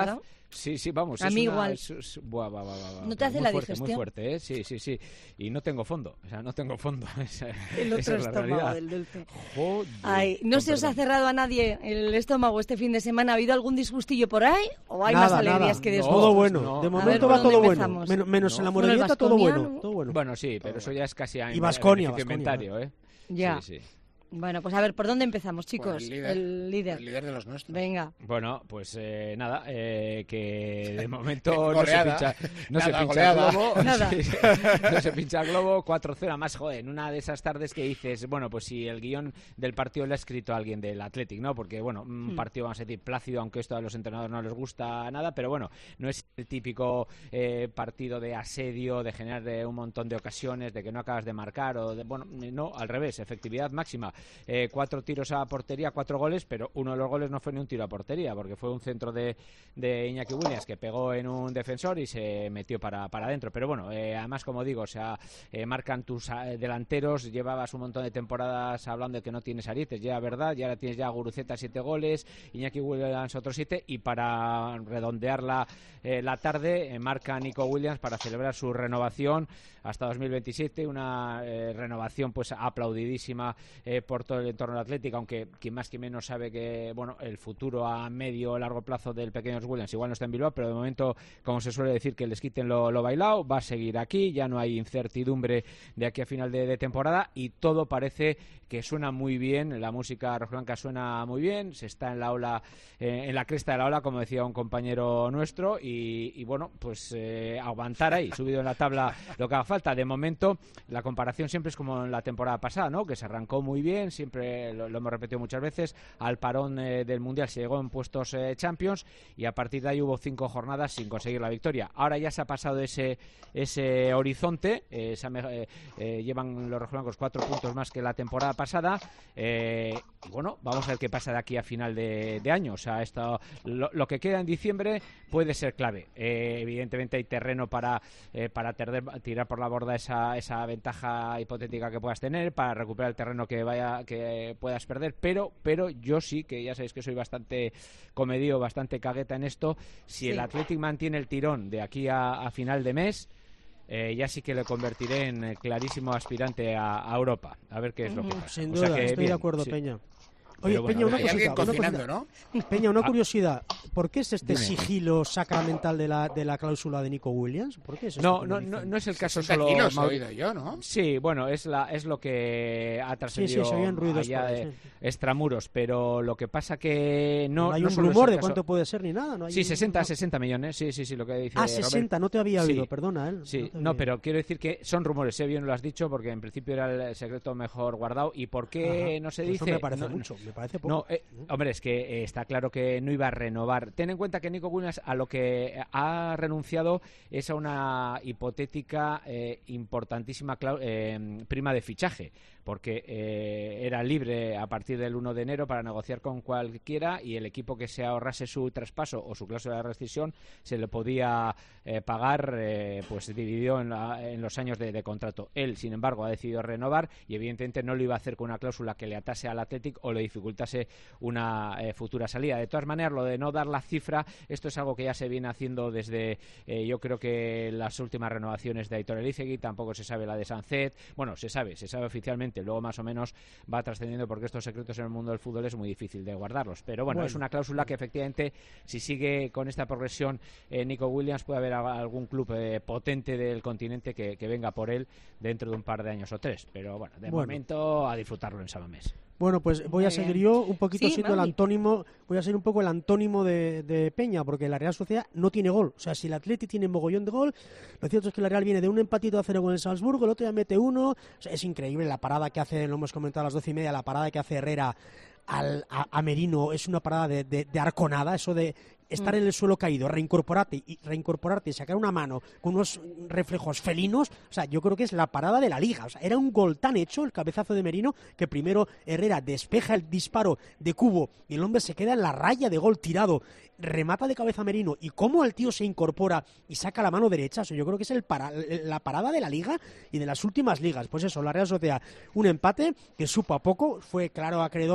Sí, sí, vamos. A es mí una, igual. Es, es, buah, buah, buah, buah, ¿No te hace muy la fuerte, digestión? Muy fuerte, ¿eh? Sí, sí, sí. Y no tengo fondo. O sea, no tengo fondo. Esa, El otro esa es la estómago realidad. del dulce. Joder, Ay, ¿no con se os ha perdón. cerrado a nadie el estómago este fin de semana? ¿Ha habido algún disgustillo por ahí? ¿O hay Nada, más alegrías nada. que No, disgustos? todo bueno. no. De A ver, momento ¿por va dónde todo bueno. empezamos? Men- menos en la Bueno, el moradieta, todo vasconiano. bueno. Todo bueno. Bueno, sí, pero eso ya es casi a Y Baskonia, beneficio Baskonia. inventario, ¿eh? Ya. Sí, sí. Bueno, pues a ver, ¿por dónde empezamos, chicos? Pues el líder. El líder. El líder de los nuestros. Venga. Bueno, pues eh, nada, eh, que de momento no se Goleada. pincha, no se Nada, pincha el goleada. globo, Nada. Sí, sí, no se pincha el globo, cuatro cero, más joder, en una de esas tardes que dices, bueno, pues si el guión del partido lo ha escrito alguien del Athletic, ¿no? Porque, bueno, un Hmm. partido, vamos a decir, plácido, aunque esto a los entrenadores no les gusta nada, pero bueno, no es el típico eh, partido de asedio, de generar eh, un montón de ocasiones, de que no acabas de marcar, o de, bueno, no, al revés, efectividad máxima, eh, cuatro tiros a portería, cuatro goles, pero uno de los goles no fue ni un tiro a portería, porque fue un centro de, de Iñaki Williams que pegó en un defensor y se metió para, para adentro. Pero bueno, eh, además, como digo, o sea, eh, marcan tus eh, delanteros, llevabas un montón de temporadas hablando de que no tienes arites, ya verdad, ya ahora tienes ya a Guruceta siete goles, Iñaki Williams otros siete, y para redondear la, eh, la tarde, eh, marca Nico Williams para celebrar su renovación hasta dos mil veintisiete, una eh, renovación pues aplaudidísima eh, por todo el entorno del Atlético, aunque quien más que menos sabe que bueno el futuro a medio o largo plazo del pequeño Williams igual no está en Bilbao, pero de momento, como se suele decir, que les quiten lo, lo bailado, va a seguir aquí, ya no hay incertidumbre de aquí a final de, de temporada y todo parece que suena muy bien, la música rojiblanca suena muy bien, se está en la ola, eh, en la cresta de la ola, como decía un compañero nuestro, y, y bueno, pues eh, aguantar ahí, subido en la tabla lo que haga falta. De momento, la comparación siempre es como en la temporada pasada, ¿no? Que se arrancó muy bien, siempre lo, lo hemos repetido muchas veces, al parón eh, del Mundial se llegó en puestos eh, Champions y a partir de ahí hubo cinco jornadas sin conseguir la victoria. Ahora ya se ha pasado ese ese horizonte, eh, se ha, eh, eh, llevan los rojiblancos cuatro puntos más que la temporada pasada, eh, y bueno, vamos a ver qué pasa de aquí a final de, de año. O sea, esto, lo, lo que queda en diciembre puede ser clave. Eh, evidentemente hay terreno para, eh, para terder, tirar por la borda esa, esa ventaja hipotética que puedas tener, para recuperar el terreno que vaya que puedas perder, pero, pero yo sí, que ya sabéis que soy bastante comedido, bastante cagueta en esto, si Sí. el Athletic mantiene el tirón de aquí a, a final de mes, Eh, ya sí que le convertiré en eh, clarísimo aspirante a, a Europa. A ver qué es lo que pasa. Sin O sea duda, que, estoy bien, de acuerdo, sí. Peña. Pero Oye, bueno, Peña, a una ver qué- Hay alguien cosita, una cocinando, cosita. ¿no? Peña, una Ah. curiosidad. ¿Por qué es este Dime. sigilo sacramental de la, de la cláusula de Nico Williams? ¿Por qué es esto No, que no, me no, dicen? no es el caso sesenta solo. kilos he Mauri- oído yo, ¿no? Sí, bueno, es la es lo que ha trascendido sí, se oían ruidos allá por ahí, de sí. extramuros, pero lo que pasa que no, No hay no un solo es rumor el de caso- cuánto puede ser ni nada. No hay Sí, un- sesenta, no. sesenta millones, sí, sí, sí, lo que dice Ah, Robert. sesenta, no te había oído, Sí. perdona. ¿eh? Sí, te no, había pero quiero decir que son rumores, sé bien lo has dicho, porque en principio era el secreto mejor guardado. ¿Y por qué Ajá, no se pues dice? Eso me parece No, mucho, me parece poco. No, eh, hombre, es que eh, está claro que no iba a renovar. Ten en cuenta que Nico Williams a lo que ha renunciado es a una hipotética eh, importantísima clau- eh, prima de fichaje, porque eh, era libre a partir del uno de enero para negociar con cualquiera y el equipo que se ahorrase su traspaso o su cláusula de rescisión se le podía eh, pagar eh, pues dividido en, la- en los años de, de contrato. Él, sin embargo, ha decidido renovar y evidentemente no lo iba a hacer con una cláusula que le atase al Athletic o le dificultase una eh, futura salida. De todas maneras, lo de no dar la cifra, esto es algo que ya se viene haciendo desde eh, yo creo que las últimas renovaciones de Aitor Elizegui, tampoco se sabe la de Sancet, bueno, se sabe, se sabe oficialmente, luego más o menos va trascendiendo porque estos secretos en el mundo del fútbol es muy difícil de guardarlos, pero bueno, Bueno. es una cláusula que efectivamente si sigue con esta progresión eh, Nico Williams puede haber a- algún club eh, potente del continente que, que venga por él dentro de un par de años o tres, pero bueno, de Bueno. momento a disfrutarlo en Samamés. Bueno, pues voy Muy a seguir bien. yo un poquito Sí, siendo el Mauri. antónimo, voy a ser un poco el antónimo de, de Peña, porque la Real Sociedad no tiene gol. O sea, si el Atleti tiene mogollón de gol, lo cierto es que la Real viene de un empatito a cero con el Salzburgo, el otro ya mete uno. O sea, es increíble la parada que hace, lo hemos comentado a las doce y media, la parada que hace Herrera al, a, a Merino, es una parada de, de, de arconada, eso de estar en el suelo caído, reincorporarte y reincorporarte y sacar una mano con unos reflejos felinos, o sea, yo creo que es la parada de la liga. O sea, era un gol tan hecho, el cabezazo de Merino, que primero Herrera despeja el disparo de Cubo y el hombre se queda en la raya de gol tirado, remata de cabeza Merino y cómo el tío se incorpora y saca la mano derecha. O sea, yo creo que es el para, la parada de la liga y de las últimas ligas. Pues eso, la Real Sociedad, un empate que supo a poco, fue claro acreedor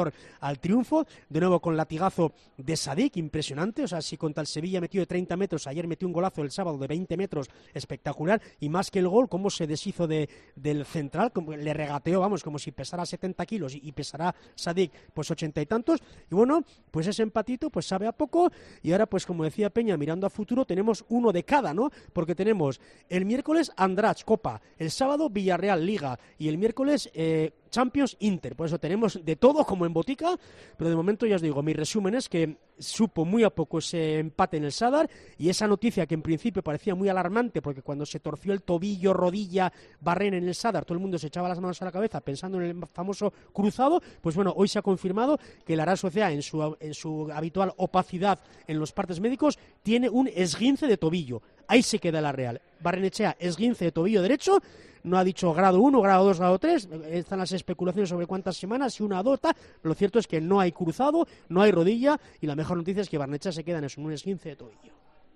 al triunfo, de nuevo con latigazo de Sadik, impresionante, o sea, si contra el Sevilla metió de treinta metros, ayer metió un golazo el sábado de veinte metros, espectacular, y más que el gol, cómo se deshizo de, del central, como le regateó, vamos, como si pesara setenta kilos y, y pesará Sadik pues ochenta y tantos, y bueno, pues ese empatito pues sabe a poco, y ahora pues como decía Peña, mirando a futuro, tenemos uno de cada, ¿no? Porque tenemos el miércoles Andratx, Copa, el sábado Villarreal, Liga, y el miércoles eh, Champions, Inter. Por eso tenemos de todo como en botica, pero de momento ya os digo, mi resumen es que supo muy a poco ese empate en el Sadar, y esa noticia que en principio parecía muy alarmante, porque cuando se torció el tobillo, rodilla, Barrén en el Sadar, todo el mundo se echaba las manos a la cabeza pensando en el famoso cruzado, pues bueno, hoy se ha confirmado que la Real Sociedad, en su, en su habitual opacidad en los partes médicos, tiene un esguince de tobillo. Ahí se queda la Real. Barrenechea, esguince de tobillo derecho, no ha dicho grado uno, grado dos, grado tres, están las especulaciones sobre cuántas semanas, si una dota, lo cierto es que no hay cruzado, no hay rodilla, y la mejor noticia es que Barrenechea se queda en eso, en un esguince de tobillo.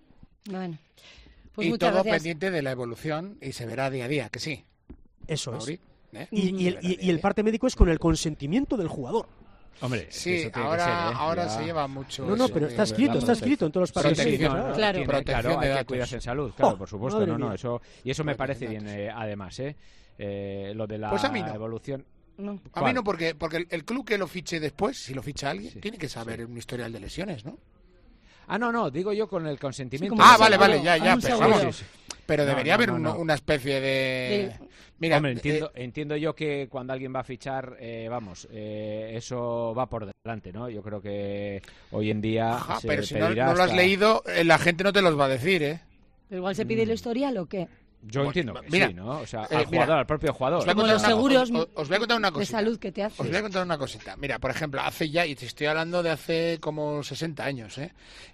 Bueno, pues y muchas todo gracias. pendiente de la evolución, y se verá día a día, que sí. Eso Mauri, es. ¿eh? Y, y, el, y, y el parte médico es con el consentimiento del jugador. Hombre, sí, ahora, ser, ¿eh? ahora ya... se lleva mucho. No, no, pero está escrito, está escrito en todos los partidos. Sí, sí, no, claro, claro, Tiene, claro, hay de que cuidarse en salud, claro, oh, por supuesto, no, no, eso y eso me parece bien, eh, además, eh, eh, lo de la pues a mí no. evolución. No. A mí no, porque porque el, el club que lo fiche después, si lo ficha alguien, sí, tiene que saber sí. un historial de lesiones, ¿no? Ah, no, no, digo yo con el consentimiento. Sí, ah, vale, vale, ya, ya, pero seguro. vamos. Sí, sí. Pero no, debería no, haber no, una, no. una especie de... Mira, Hombre, entiendo, eh, entiendo yo que cuando alguien va a fichar, eh, vamos, eh, eso va por delante, ¿no? Yo creo que hoy en día Ajá, se pero si no, pedirá no lo has hasta... leído, eh, la gente no te los va a decir, ¿eh? Pero igual se pide el historial o qué. Yo bueno, entiendo que mira, sí, ¿no? O sea, eh, al mira, jugador, al propio jugador. Como los una, seguros os, os voy a contar una de cosita. salud que te hace. Os voy a contar una cosita. Mira, por ejemplo, hace ya, y te estoy hablando de hace como sesenta años, ¿eh?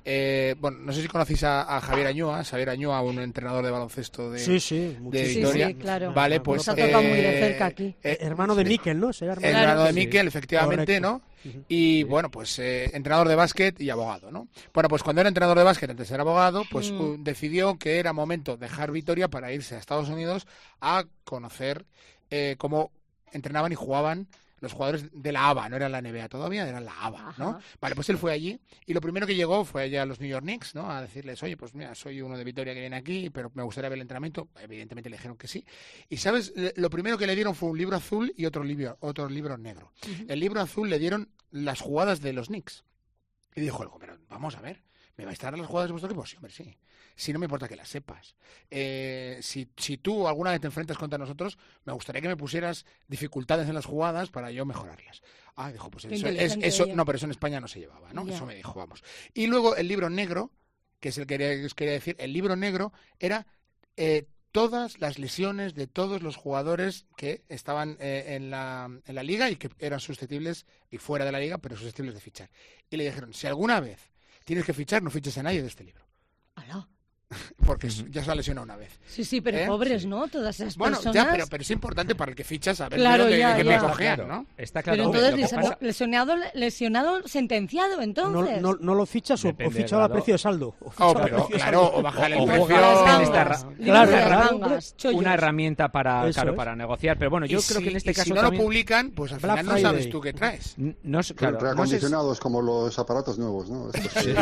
eh bueno, no sé si conocéis a, a Javier Añúa, Javier Añúa, un entrenador de baloncesto de, sí, sí, de sí, Vitoria. Sí, claro. Vale, pues... Nos ha tocado eh, muy de cerca aquí. Eh, hermano de Miquel, ¿no? ¿Será hermano? Hermano claro, de Miquel, sí. Efectivamente, Correcto. ¿no? Y sí. bueno, pues eh, entrenador de básquet y abogado, ¿no? Bueno, pues cuando era entrenador de básquet, antes de ser abogado, pues mm. uh, decidió que era momento de dejar Vitoria para irse a Estados Unidos a conocer eh, cómo entrenaban y jugaban los jugadores de la A B A, no era la N B A todavía, era la A B A, ¿no? Ajá. Vale, pues él fue allí y lo primero que llegó fue allá a los New York Knicks, ¿no? A decirles, oye, pues mira, soy uno de Vitoria que viene aquí, pero me gustaría ver el entrenamiento. Evidentemente le dijeron que sí. Y, ¿sabes? Lo primero que le dieron fue un libro azul y otro libro, otro libro negro. Uh-huh. El libro azul le dieron las jugadas de los Knicks. Y dijo algo, pero vamos a ver, ¿me vais a dar las jugadas de vuestro equipo? Sí, hombre, sí. Si no me importa que las sepas. Eh, si, si tú alguna vez te enfrentas contra nosotros, me gustaría que me pusieras dificultades en las jugadas para yo mejorarlas. Ah, dijo, pues eso, es, eso no, pero eso en España no se llevaba, ¿no? Yeah. Eso me dijo, vamos. Y luego el libro negro, que es el que os quería decir, el libro negro era eh, todas las lesiones de todos los jugadores que estaban eh, en, la, en la liga y que eran susceptibles, y fuera de la liga, pero susceptibles de fichar. Y le dijeron, si alguna vez tienes que fichar, no fiches a nadie de este libro. ¿Aló? Porque ya se ha lesionado una vez. Sí, sí, pero ¿Eh? pobres, sí. ¿no? Todas esas bueno, personas. Bueno, ya, pero, pero es importante para el que ficha saber claro, de ya, que ya. me cojean, claro. ¿no? Está claro. Pero Hombre, entonces, pasa... lesionado, lesionado, sentenciado, entonces. No, no, no lo fichas o, o fichaba a precio de saldo. O oh, pero, claro, o bajar el o, precio. O esta, claro, claro, mangas, una herramienta para, claro, es. para negociar. Pero bueno, yo y creo si, que en este y caso si no también... lo publican, pues al Black final Friday. no sabes tú qué traes. No, claro, Preacondicionados no sé... como los aparatos nuevos, ¿no? Sí.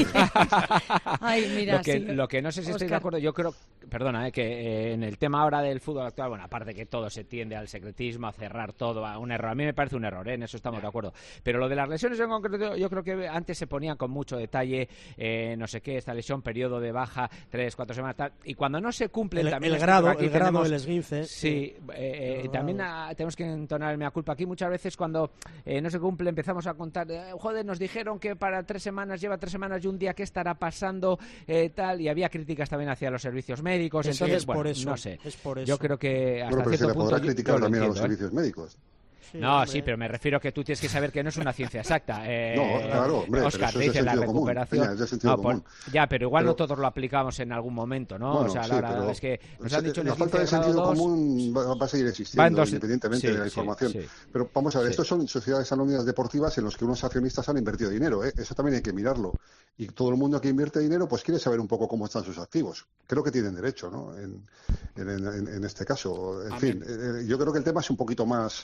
Ay, mira, lo, que, sí. lo que no sé si Oscar. Estoy de acuerdo, yo creo, perdona, eh, que eh, en el tema ahora del fútbol actual, bueno, aparte que todo se tiende al secretismo, a cerrar todo, a un error, a mí me parece un error, ¿eh? En eso estamos yeah. de acuerdo, pero lo de las lesiones en concreto, yo creo que antes se ponían con mucho detalle, eh, no sé qué, esta lesión, periodo de baja, tres, cuatro semanas, tal, y cuando no se cumplen el, también... El grado, aquí el grado tenemos, del esguince. Sí, eh, eh, también a, tenemos que entonar el mea culpa aquí, muchas veces cuando eh, no se cumple empezamos a contar, eh, joder, nos dijeron que para tres semanas, lleva tres semanas y un día, ¿qué estará pasando? Eh, tal, y había críticas también hacia los servicios médicos, sí, entonces, es bueno, por eso, no sé, es por eso. yo creo que hasta bueno, pero cierto se le podrá punto criticar yo, yo también entiendo, a los ¿eh? servicios médicos. Sí, no, hombre. sí, pero me refiero que tú tienes que saber que no es una ciencia exacta. Eh, no, claro, hombre, Oscar, pero eso te es de dice la sentido recuperación. común. Peña, es de sentido no, común. Por, ya, pero igual pero, no todos lo aplicamos en algún momento, ¿no? Bueno, o sea, sí, la verdad pero, es que nos se, han dicho la en falta de sentido dos, común va, va a seguir existiendo dos, independientemente sí, de la información. Sí, sí, pero vamos a ver, sí. estos son sociedades anónimas deportivas en los que unos accionistas han invertido dinero, ¿eh? Eso también hay que mirarlo. Y todo el mundo que invierte dinero pues quiere saber un poco cómo están sus activos. Creo que tienen derecho, ¿no? En, en, en, en este caso. En a fin, eh, yo creo que el tema es un poquito más, sí.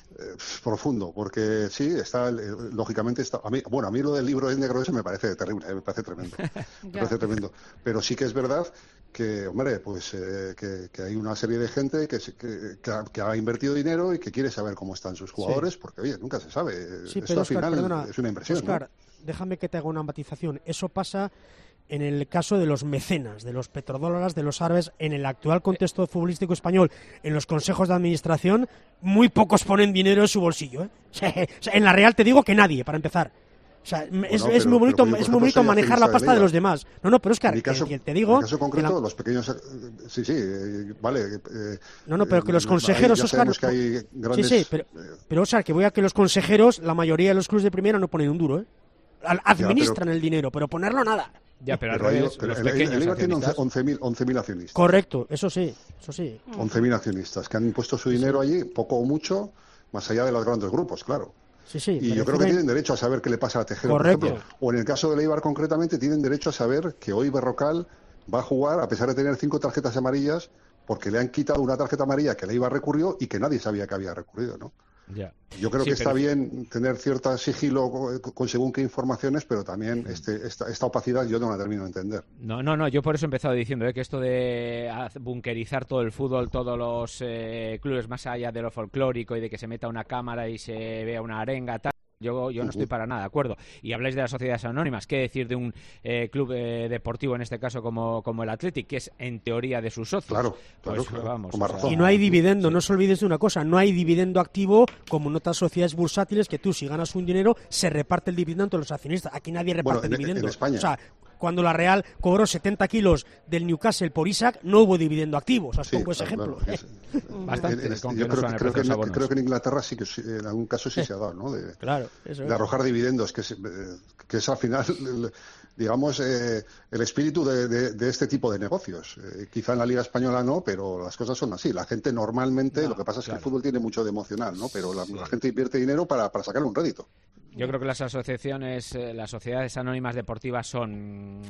eh, profundo, porque sí, está, eh, lógicamente, está, a mí, bueno, a mí lo del libro es negro ese me parece terrible, eh, me parece tremendo, me parece tremendo, pero sí que es verdad que, hombre, pues eh, que, que hay una serie de gente que, que, que, ha, que ha invertido dinero y que quiere saber cómo están sus jugadores, sí. porque, oye, nunca se sabe, sí, esto pero, al Oscar, final perdona, es una impresión, Oscar, ¿no? déjame que te haga una matización, eso pasa en el caso de los mecenas, de los petrodólares, de los árabes, en el actual contexto futbolístico español, en los consejos de administración, muy pocos ponen dinero en su bolsillo, ¿eh? O sea, o sea, en la Real te digo que nadie, para empezar. O sea, bueno, es, pero, es muy bonito, pero, es muy bonito manejar la pasta de, de los demás. No, no, pero Oscar, en caso, que, que te digo... En caso concreto, la... los pequeños... Sí, sí, eh, vale. Eh, no, no, pero que los consejeros, ya Oscar... Que hay grandes... Sí, sí, pero, pero, Oscar, que voy a que los consejeros, la mayoría de los clubes de primera no ponen un duro, ¿eh? Administran ya, pero... el dinero, pero ponerlo nada. Ya, pero, pero al revés, pero los el, pequeños el, el tiene accionistas... once mil accionistas. Correcto, eso sí, eso sí. once mil accionistas que han puesto su dinero allí, poco o mucho, más allá de los grandes grupos, claro. Sí, sí, y yo creo que tienen derecho a saber qué le pasa a Tejero, Correcto. por ejemplo. O en el caso de Eibar concretamente, tienen derecho a saber que hoy Berrocal va a jugar, a pesar de tener cinco tarjetas amarillas, porque le han quitado una tarjeta amarilla que Eibar recurrió y que nadie sabía que había recurrido, ¿no? Ya. Yo creo sí, que pero... está bien tener cierta sigilo con, con según qué informaciones, pero también este, esta, esta opacidad yo no la termino de entender. No, no, no, yo por eso he empezado diciendo ¿eh? que esto de bunkerizar todo el fútbol, todos los eh, clubes más allá de lo folclórico y de que se meta una cámara y se vea una arenga, tal. Yo, yo no estoy para nada de acuerdo. Y habláis de las sociedades anónimas. ¿Qué decir de un eh, club eh, deportivo, en este caso como, como el Athletic, que es en teoría de sus socios? Claro, claro, pues, claro. Vamos, o sea, y no hay dividendo, sí. No os olvides de una cosa, no hay dividendo activo como en otras sociedades bursátiles que tú si ganas un dinero se reparte el dividendo entre los accionistas. Aquí nadie reparte bueno, en, dividendo. En España. O sea, cuando la Real cobró setenta kilos del Newcastle por Isaac, no hubo dividendo activo. O sea, os sí, pongo ese claro, ejemplo. Claro, es, Bastante. En, en, yo creo, que, creo, que en, creo que en Inglaterra sí que en algún caso sí se ha dado, ¿no? De, claro, eso de es. arrojar dividendos, que es, que es al final, digamos, eh, el espíritu de, de, de este tipo de negocios. Eh, quizá en la Liga Española no, pero las cosas son así. La gente normalmente, no, lo que pasa es claro. que el fútbol tiene mucho de emocional, ¿no? Pero la, sí. la gente invierte dinero para, para sacarle un rédito. Yo creo que las asociaciones, eh, las sociedades anónimas deportivas son,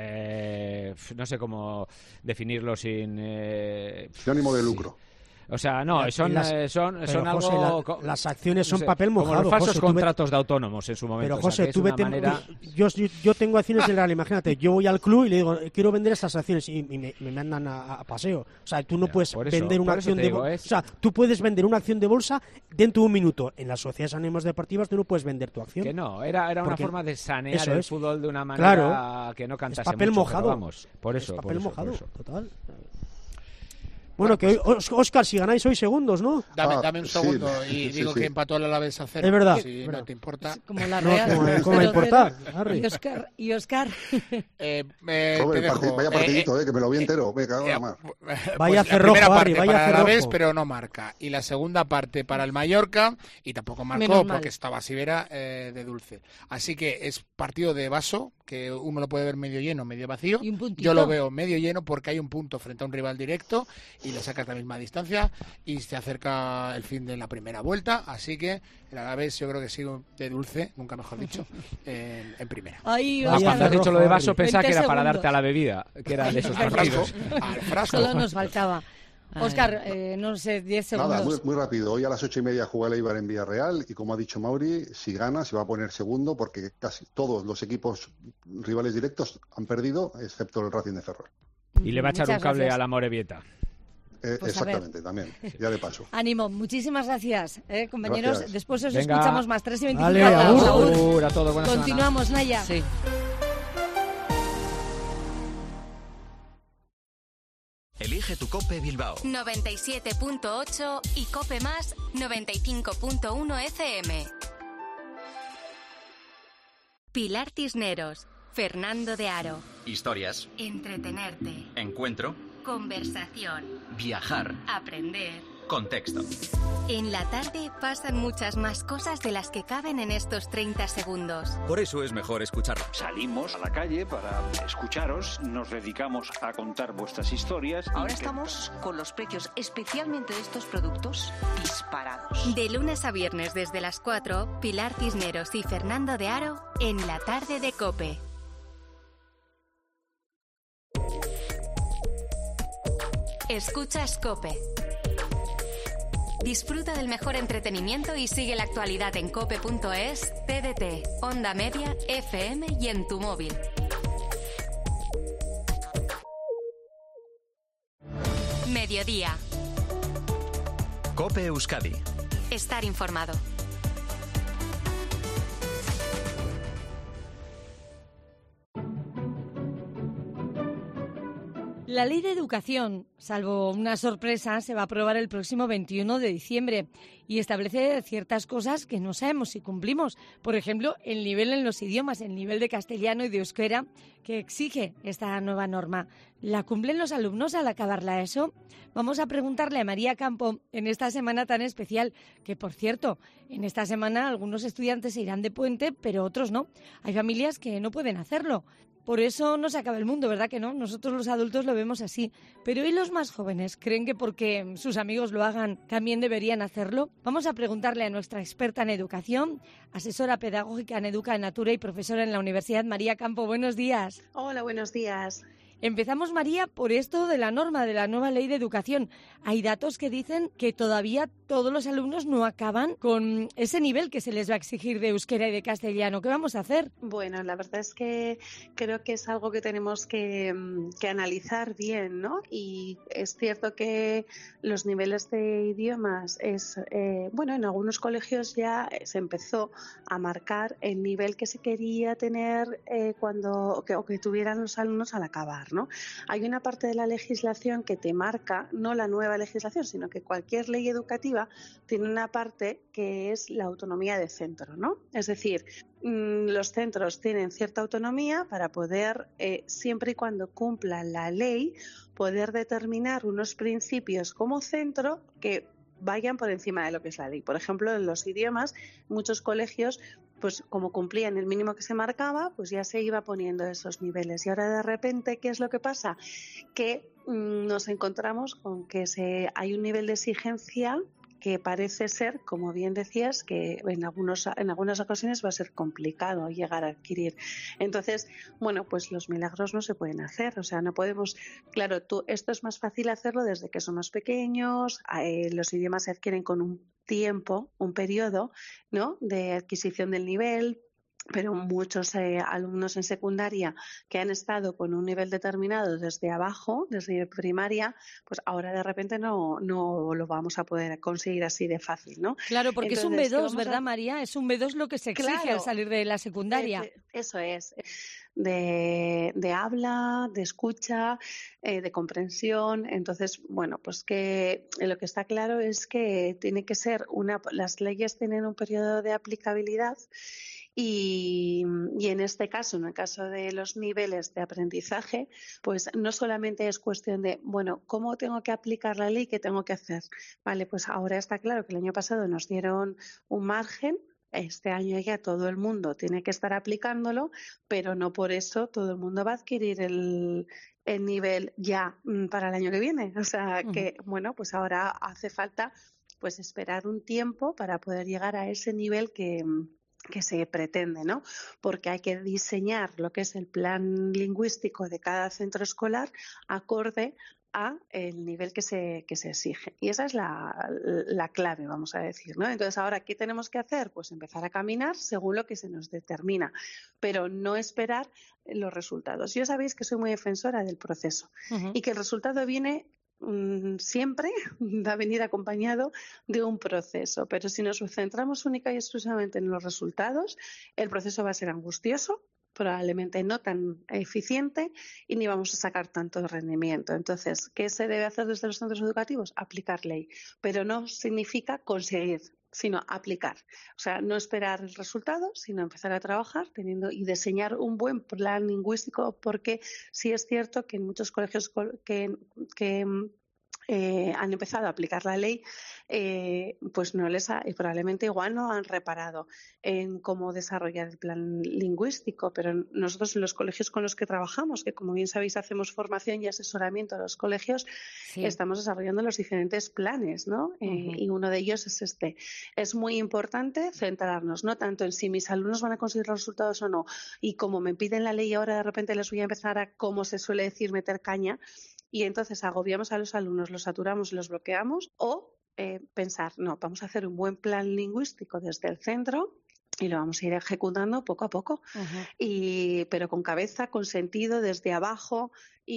eh, no sé cómo definirlo sin... Eh, sin ánimo de lucro. Sí. O sea, no, son, las, eh, son, pero, son José, algo... La, las acciones son no sé, papel mojado. Como los falsos José, contratos ve... de autónomos en su momento. Pero José, o sea, tú vete... manera... yo, yo, yo tengo acciones del Real, imagínate, yo voy al club y le digo, quiero vender estas acciones y, y me, me mandan a, a paseo. O sea, tú no ya, puedes eso, vender una acción de bolsa. Es... O sea, tú puedes vender una acción de bolsa dentro de un minuto. En las sociedades anónimas deportivas tú no puedes vender tu acción. Que no, era, era una Porque forma de sanear el es. fútbol de una manera claro, que no cantase es papel mucho, mojado. Vamos, por eso, es papel por eso, mojado, por eso. total. Bueno, que hoy, Óscar, si ganáis hoy segundos, ¿no? Dame, ah, dame un segundo sí, y sí, digo sí. que empató el Alavés a cero. Es verdad. Si es no verdad. te importa. Como la No, Real. ¿cómo, ¿cómo va a importar? Harry. Y Óscar, y Óscar. Eh, eh, Joder, te dejo. Partid, vaya partidito, eh, eh, que me lo vi entero. Me cago en la eh, mar. pues vaya la cerrojo, primera Harry, parte vaya para el Alavés, cerrojo. pero no marca. Y la segunda parte para el Mallorca, y tampoco marcó porque estaba Sivera eh, de dulce. Así que es partido de vaso, que uno lo puede ver medio lleno, medio vacío. ¿Y un puntito? Yo lo veo medio lleno porque hay un punto frente a un rival directo y le sacas la misma distancia y se acerca el fin de la primera vuelta. Así que el Alavés yo creo que sigue de dulce, nunca mejor dicho, en, en primera. Ay, ah, cuando has dicho lo de vaso pensaba que era segundos. para darte a la bebida, que era de esos partidos. Al frasco. Solo nos faltaba. Óscar, eh, no sé, diez segundos. Nada, muy, muy rápido. Hoy a las ocho y media juega el Eibar en Villarreal y como ha dicho Mauri, si gana se va a poner segundo porque casi todos los equipos rivales directos han perdido, excepto el Racing de Ferrol. Y le va a echar Muchas un cable gracias. a la Morevieta. Eh, Pues exactamente, también, ya de paso. Ánimo, muchísimas gracias, eh, compañeros. Gracias. Después os Venga. escuchamos más. tres y veinticinco. Vale, agur. Agur a todos, buena Continuamos, semana. Naya. Sí. Elige tu Cope Bilbao. noventa y siete punto ocho y Cope Más noventa y cinco punto uno F M. Pilar Cisneros, Fernando de Aro. Historias, Entretenerte, encuentro, conversación, viajar, aprender. contexto. En la tarde pasan muchas más cosas de las que caben en estos treinta segundos. Por eso es mejor escucharlo. Salimos a la calle para escucharos, nos dedicamos a contar vuestras historias. Ahora estamos con los precios, especialmente de estos productos, disparados. De lunes a viernes desde las cuatro, Pilar Cisneros y Fernando de Aro en la tarde de COPE. Escuchas COPE. Disfruta del mejor entretenimiento y sigue la actualidad en cope punto es, T D T, Onda Media, F M y en tu móvil. Mediodía. COPE Euskadi. Estar informado. La Ley de Educación, salvo una sorpresa, se va a aprobar el próximo veintiuno de diciembre y establece ciertas cosas que no sabemos si cumplimos. Por ejemplo, el nivel en los idiomas, el nivel de castellano y de euskera que exige esta nueva norma. ¿La cumplen los alumnos al acabar la ESO? Vamos a preguntarle a María Campo en esta semana tan especial, que por cierto, en esta semana algunos estudiantes se irán de puente, pero otros no. Hay familias que no pueden hacerlo. Por eso no se acaba el mundo, ¿verdad que no? Nosotros los adultos lo vemos así. Pero ¿y los más jóvenes? ¿Creen que porque sus amigos lo hagan también deberían hacerlo? Vamos a preguntarle a nuestra experta en educación, asesora pedagógica en Educa Natura y profesora en la Universidad, María Campo. Buenos días. Hola, buenos días. Empezamos, María, por esto de la norma de la nueva Ley de Educación. Hay datos que dicen que todavía todos los alumnos no acaban con ese nivel que se les va a exigir de euskera y de castellano. ¿Qué vamos a hacer? Bueno, la verdad es que creo que es algo que tenemos que, que analizar bien, ¿no? Y es cierto que los niveles de idiomas es, eh, bueno, en algunos colegios ya se empezó a marcar el nivel que se quería tener eh, cuando que, o que tuvieran los alumnos al acabar, ¿no? Hay una parte de la legislación que te marca, no la nueva legislación, sino que cualquier ley educativa tiene una parte que es la autonomía de centro, ¿no? Es decir, los centros tienen cierta autonomía para poder, eh, siempre y cuando cumplan la ley, poder determinar unos principios como centro que vayan por encima de lo que es la ley. Por ejemplo, en los idiomas, muchos colegios, pues como cumplían el mínimo que se marcaba, pues ya se iba poniendo esos niveles. Y ahora de repente, ¿qué es lo que pasa? Que mmm, nos encontramos con que se, hay un nivel de exigencia que parece ser, como bien decías, que en algunos en algunas ocasiones va a ser complicado llegar a adquirir. Entonces, bueno, pues los milagros no se pueden hacer, o sea, no podemos, claro, tú, esto es más fácil hacerlo desde que somos pequeños, eh, los idiomas se adquieren con un tiempo, un periodo, ¿no?, de adquisición del nivel. Pero muchos eh, alumnos en secundaria que han estado con un nivel determinado desde abajo, desde primaria, pues ahora de repente no, no lo vamos a poder conseguir así de fácil, ¿no? Claro, porque Entonces, es un B dos, ¿verdad, a... María? Es un B dos lo que se exige claro, al salir de la secundaria. Eh, eso es. De, de habla, de escucha, eh, de comprensión. Entonces, bueno, pues que lo que está claro es que tiene que ser una, las leyes tienen un periodo de aplicabilidad. Y, y en este caso, en el caso de los niveles de aprendizaje, pues no solamente es cuestión de, bueno, ¿cómo tengo que aplicar la ley? ¿Qué tengo que hacer? Vale, pues ahora está claro que el año pasado nos dieron un margen. Este año ya todo el mundo tiene que estar aplicándolo, pero no por eso todo el mundo va a adquirir el, el nivel ya para el año que viene. O sea que, uh-huh. bueno, pues ahora hace falta pues esperar un tiempo para poder llegar a ese nivel que... que se pretende, ¿no? Porque hay que diseñar lo que es el plan lingüístico de cada centro escolar acorde a el nivel que se, que se exige. Y esa es la, la clave, vamos a decir, ¿no? Entonces, ahora, ¿qué tenemos que hacer? Pues empezar a caminar según lo que se nos determina, pero no esperar los resultados. Yo sabéis que soy muy defensora del proceso uh-huh. y que el resultado viene siempre va a venir acompañado de un proceso, pero si nos centramos única y exclusivamente en los resultados, el proceso va a ser angustioso, probablemente no tan eficiente y ni vamos a sacar tanto rendimiento. Entonces, ¿qué se debe hacer desde los centros educativos? Aplicar ley, pero no significa conseguir, sino aplicar. O sea, no esperar el resultado, sino empezar a trabajar teniendo y diseñar un buen plan lingüístico, porque sí es cierto que en muchos colegios que, que eh, han empezado a aplicar la ley, eh, pues no les ha, y probablemente igual no han reparado en cómo desarrollar el plan lingüístico, pero nosotros en los colegios con los que trabajamos, que como bien sabéis hacemos formación y asesoramiento a los colegios, sí. estamos desarrollando los diferentes planes, ¿no? Uh-huh. Eh, y uno de ellos es este. Es muy importante centrarnos, no tanto en si mis alumnos van a conseguir los resultados o no, y como me piden la ley ahora de repente les voy a empezar a, como se suele decir, meter caña, y entonces agobiamos a los alumnos, los saturamos, los bloqueamos, o eh, pensar, no, vamos a hacer un buen plan lingüístico desde el centro y lo vamos a ir ejecutando poco a poco, uh-huh. y pero con cabeza, con sentido, desde abajo,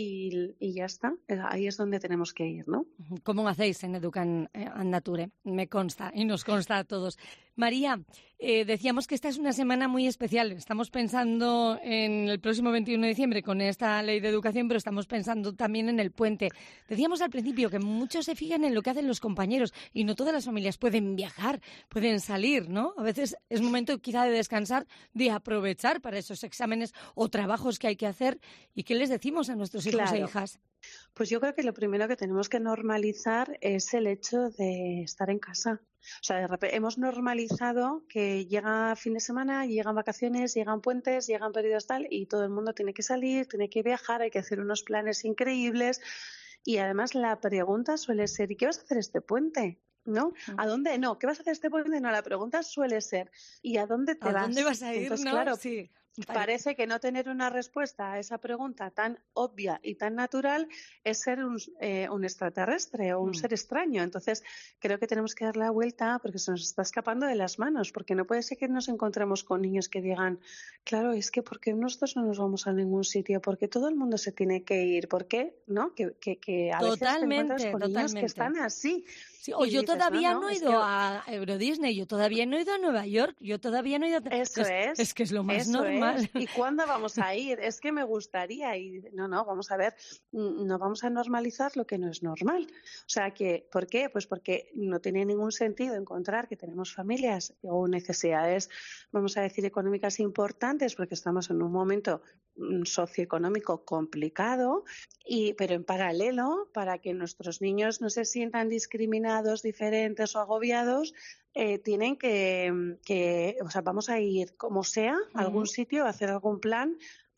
y, y ya está. Ahí es donde tenemos que ir, ¿no? ¿Cómo hacéis en Educan and Nature? Me consta, y nos consta a todos. María, eh, decíamos que esta es una semana muy especial. Estamos pensando en el próximo veintiuno de diciembre con esta ley de educación, pero estamos pensando también en el puente. Decíamos al principio que muchos se fijan en lo que hacen los compañeros y no todas las familias pueden viajar, pueden salir, ¿no? A veces es momento quizá de descansar, de aprovechar para esos exámenes o trabajos que hay que hacer. ¿Y qué les decimos a nuestros hijos claro. e hijas? Pues yo creo que lo primero que tenemos que normalizar es el hecho de estar en casa. O sea, de repente hemos normalizado que llega fin de semana, llegan vacaciones, llegan puentes, llegan periodos tal, y todo el mundo tiene que salir, tiene que viajar, hay que hacer unos planes increíbles. Y además la pregunta suele ser, ¿y qué vas a hacer este puente? ¿No? ¿A dónde? No, ¿qué vas a hacer este puente? No, la pregunta suele ser, ¿y a dónde te ¿A vas? ¿A dónde vas a ir? Entonces, ¿no? claro, sí. Parece que no tener una respuesta a esa pregunta tan obvia y tan natural es ser un, eh, un extraterrestre o un mm. ser extraño. Entonces, creo que tenemos que dar la vuelta porque se nos está escapando de las manos, porque no puede ser que nos encontremos con niños que digan, claro, es que ¿por qué nosotros no nos vamos a ningún sitio? Porque todo el mundo se tiene que ir. ¿Por qué? ¿No? Que, que, que a totalmente, veces te encuentras con totalmente. niños que están así. Sí, o yo dices, todavía no, no, no he ido que... a Euro Disney, yo todavía no he ido a Nueva York, yo todavía no he ido a... Eso es, es. Es que es lo más eso normal. Es. ¿Y cuándo vamos a ir? Es que me gustaría ir. No, no, vamos a ver, no vamos a normalizar lo que no es normal. O sea, que ¿por qué? Pues porque no tiene ningún sentido encontrar que tenemos familias o necesidades, vamos a decir, económicas importantes, porque estamos en un momento socioeconómico complicado, y pero en paralelo, para que nuestros niños no se sientan discriminados, diferentes o agobiados, eh, tienen que, que, o sea, vamos a ir como sea a algún uh-huh. sitio, a hacer algún plan,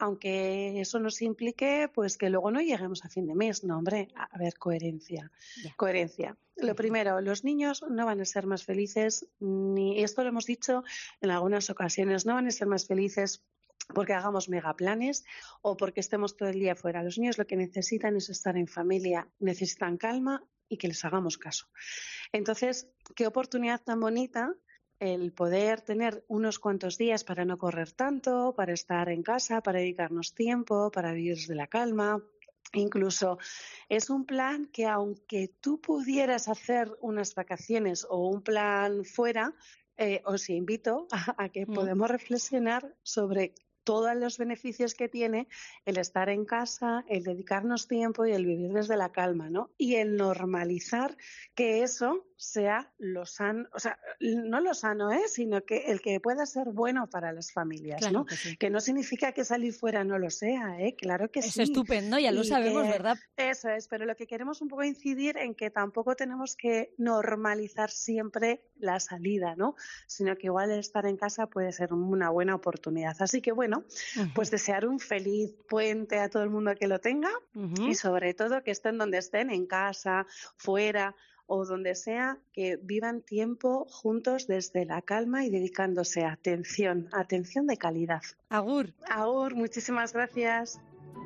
aunque eso nos implique pues que luego no lleguemos a fin de mes. No, hombre, a ver, coherencia. Yeah. Coherencia. Lo primero, los niños no van a ser más felices, ni esto lo hemos dicho en algunas ocasiones, no van a ser más felices porque hagamos megaplanes o porque estemos todo el día fuera. Los niños lo que necesitan es estar en familia, necesitan calma y que les hagamos caso. Entonces, qué oportunidad tan bonita el poder tener unos cuantos días para no correr tanto, para estar en casa, para dedicarnos tiempo, para vivir desde la calma. Incluso es un plan que aunque tú pudieras hacer unas vacaciones o un plan fuera, eh, os invito a, a que mm. podemos reflexionar sobre todos los beneficios que tiene el estar en casa, el dedicarnos tiempo y el vivir desde la calma, ¿no? Y el normalizar que eso sea lo sano, o sea, no lo sano, ¿eh? Sino que el que pueda ser bueno para las familias, claro ¿no? Que, sí. Que no significa que salir fuera no lo sea, ¿eh? Claro que es sí. Es estupendo, ya lo y sabemos, que, ¿verdad? Eso es, pero lo que queremos un poco incidir en que tampoco tenemos que normalizar siempre la salida, ¿no? Sino que igual el estar en casa puede ser una buena oportunidad. Así que bueno, uh-huh. pues desear un feliz puente a todo el mundo que lo tenga uh-huh. y sobre todo que estén donde estén, en casa, fuera o donde sea, que vivan tiempo juntos desde la calma y dedicándose a atención, atención de calidad. Agur. Agur, muchísimas gracias.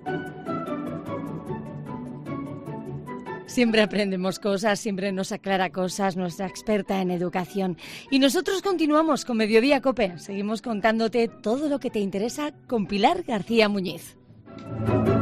Siempre aprendemos cosas, siempre nos aclara cosas nuestra experta en educación. Y nosotros continuamos con Mediodía COPE. Seguimos contándote todo lo que te interesa con Pilar García Muñiz.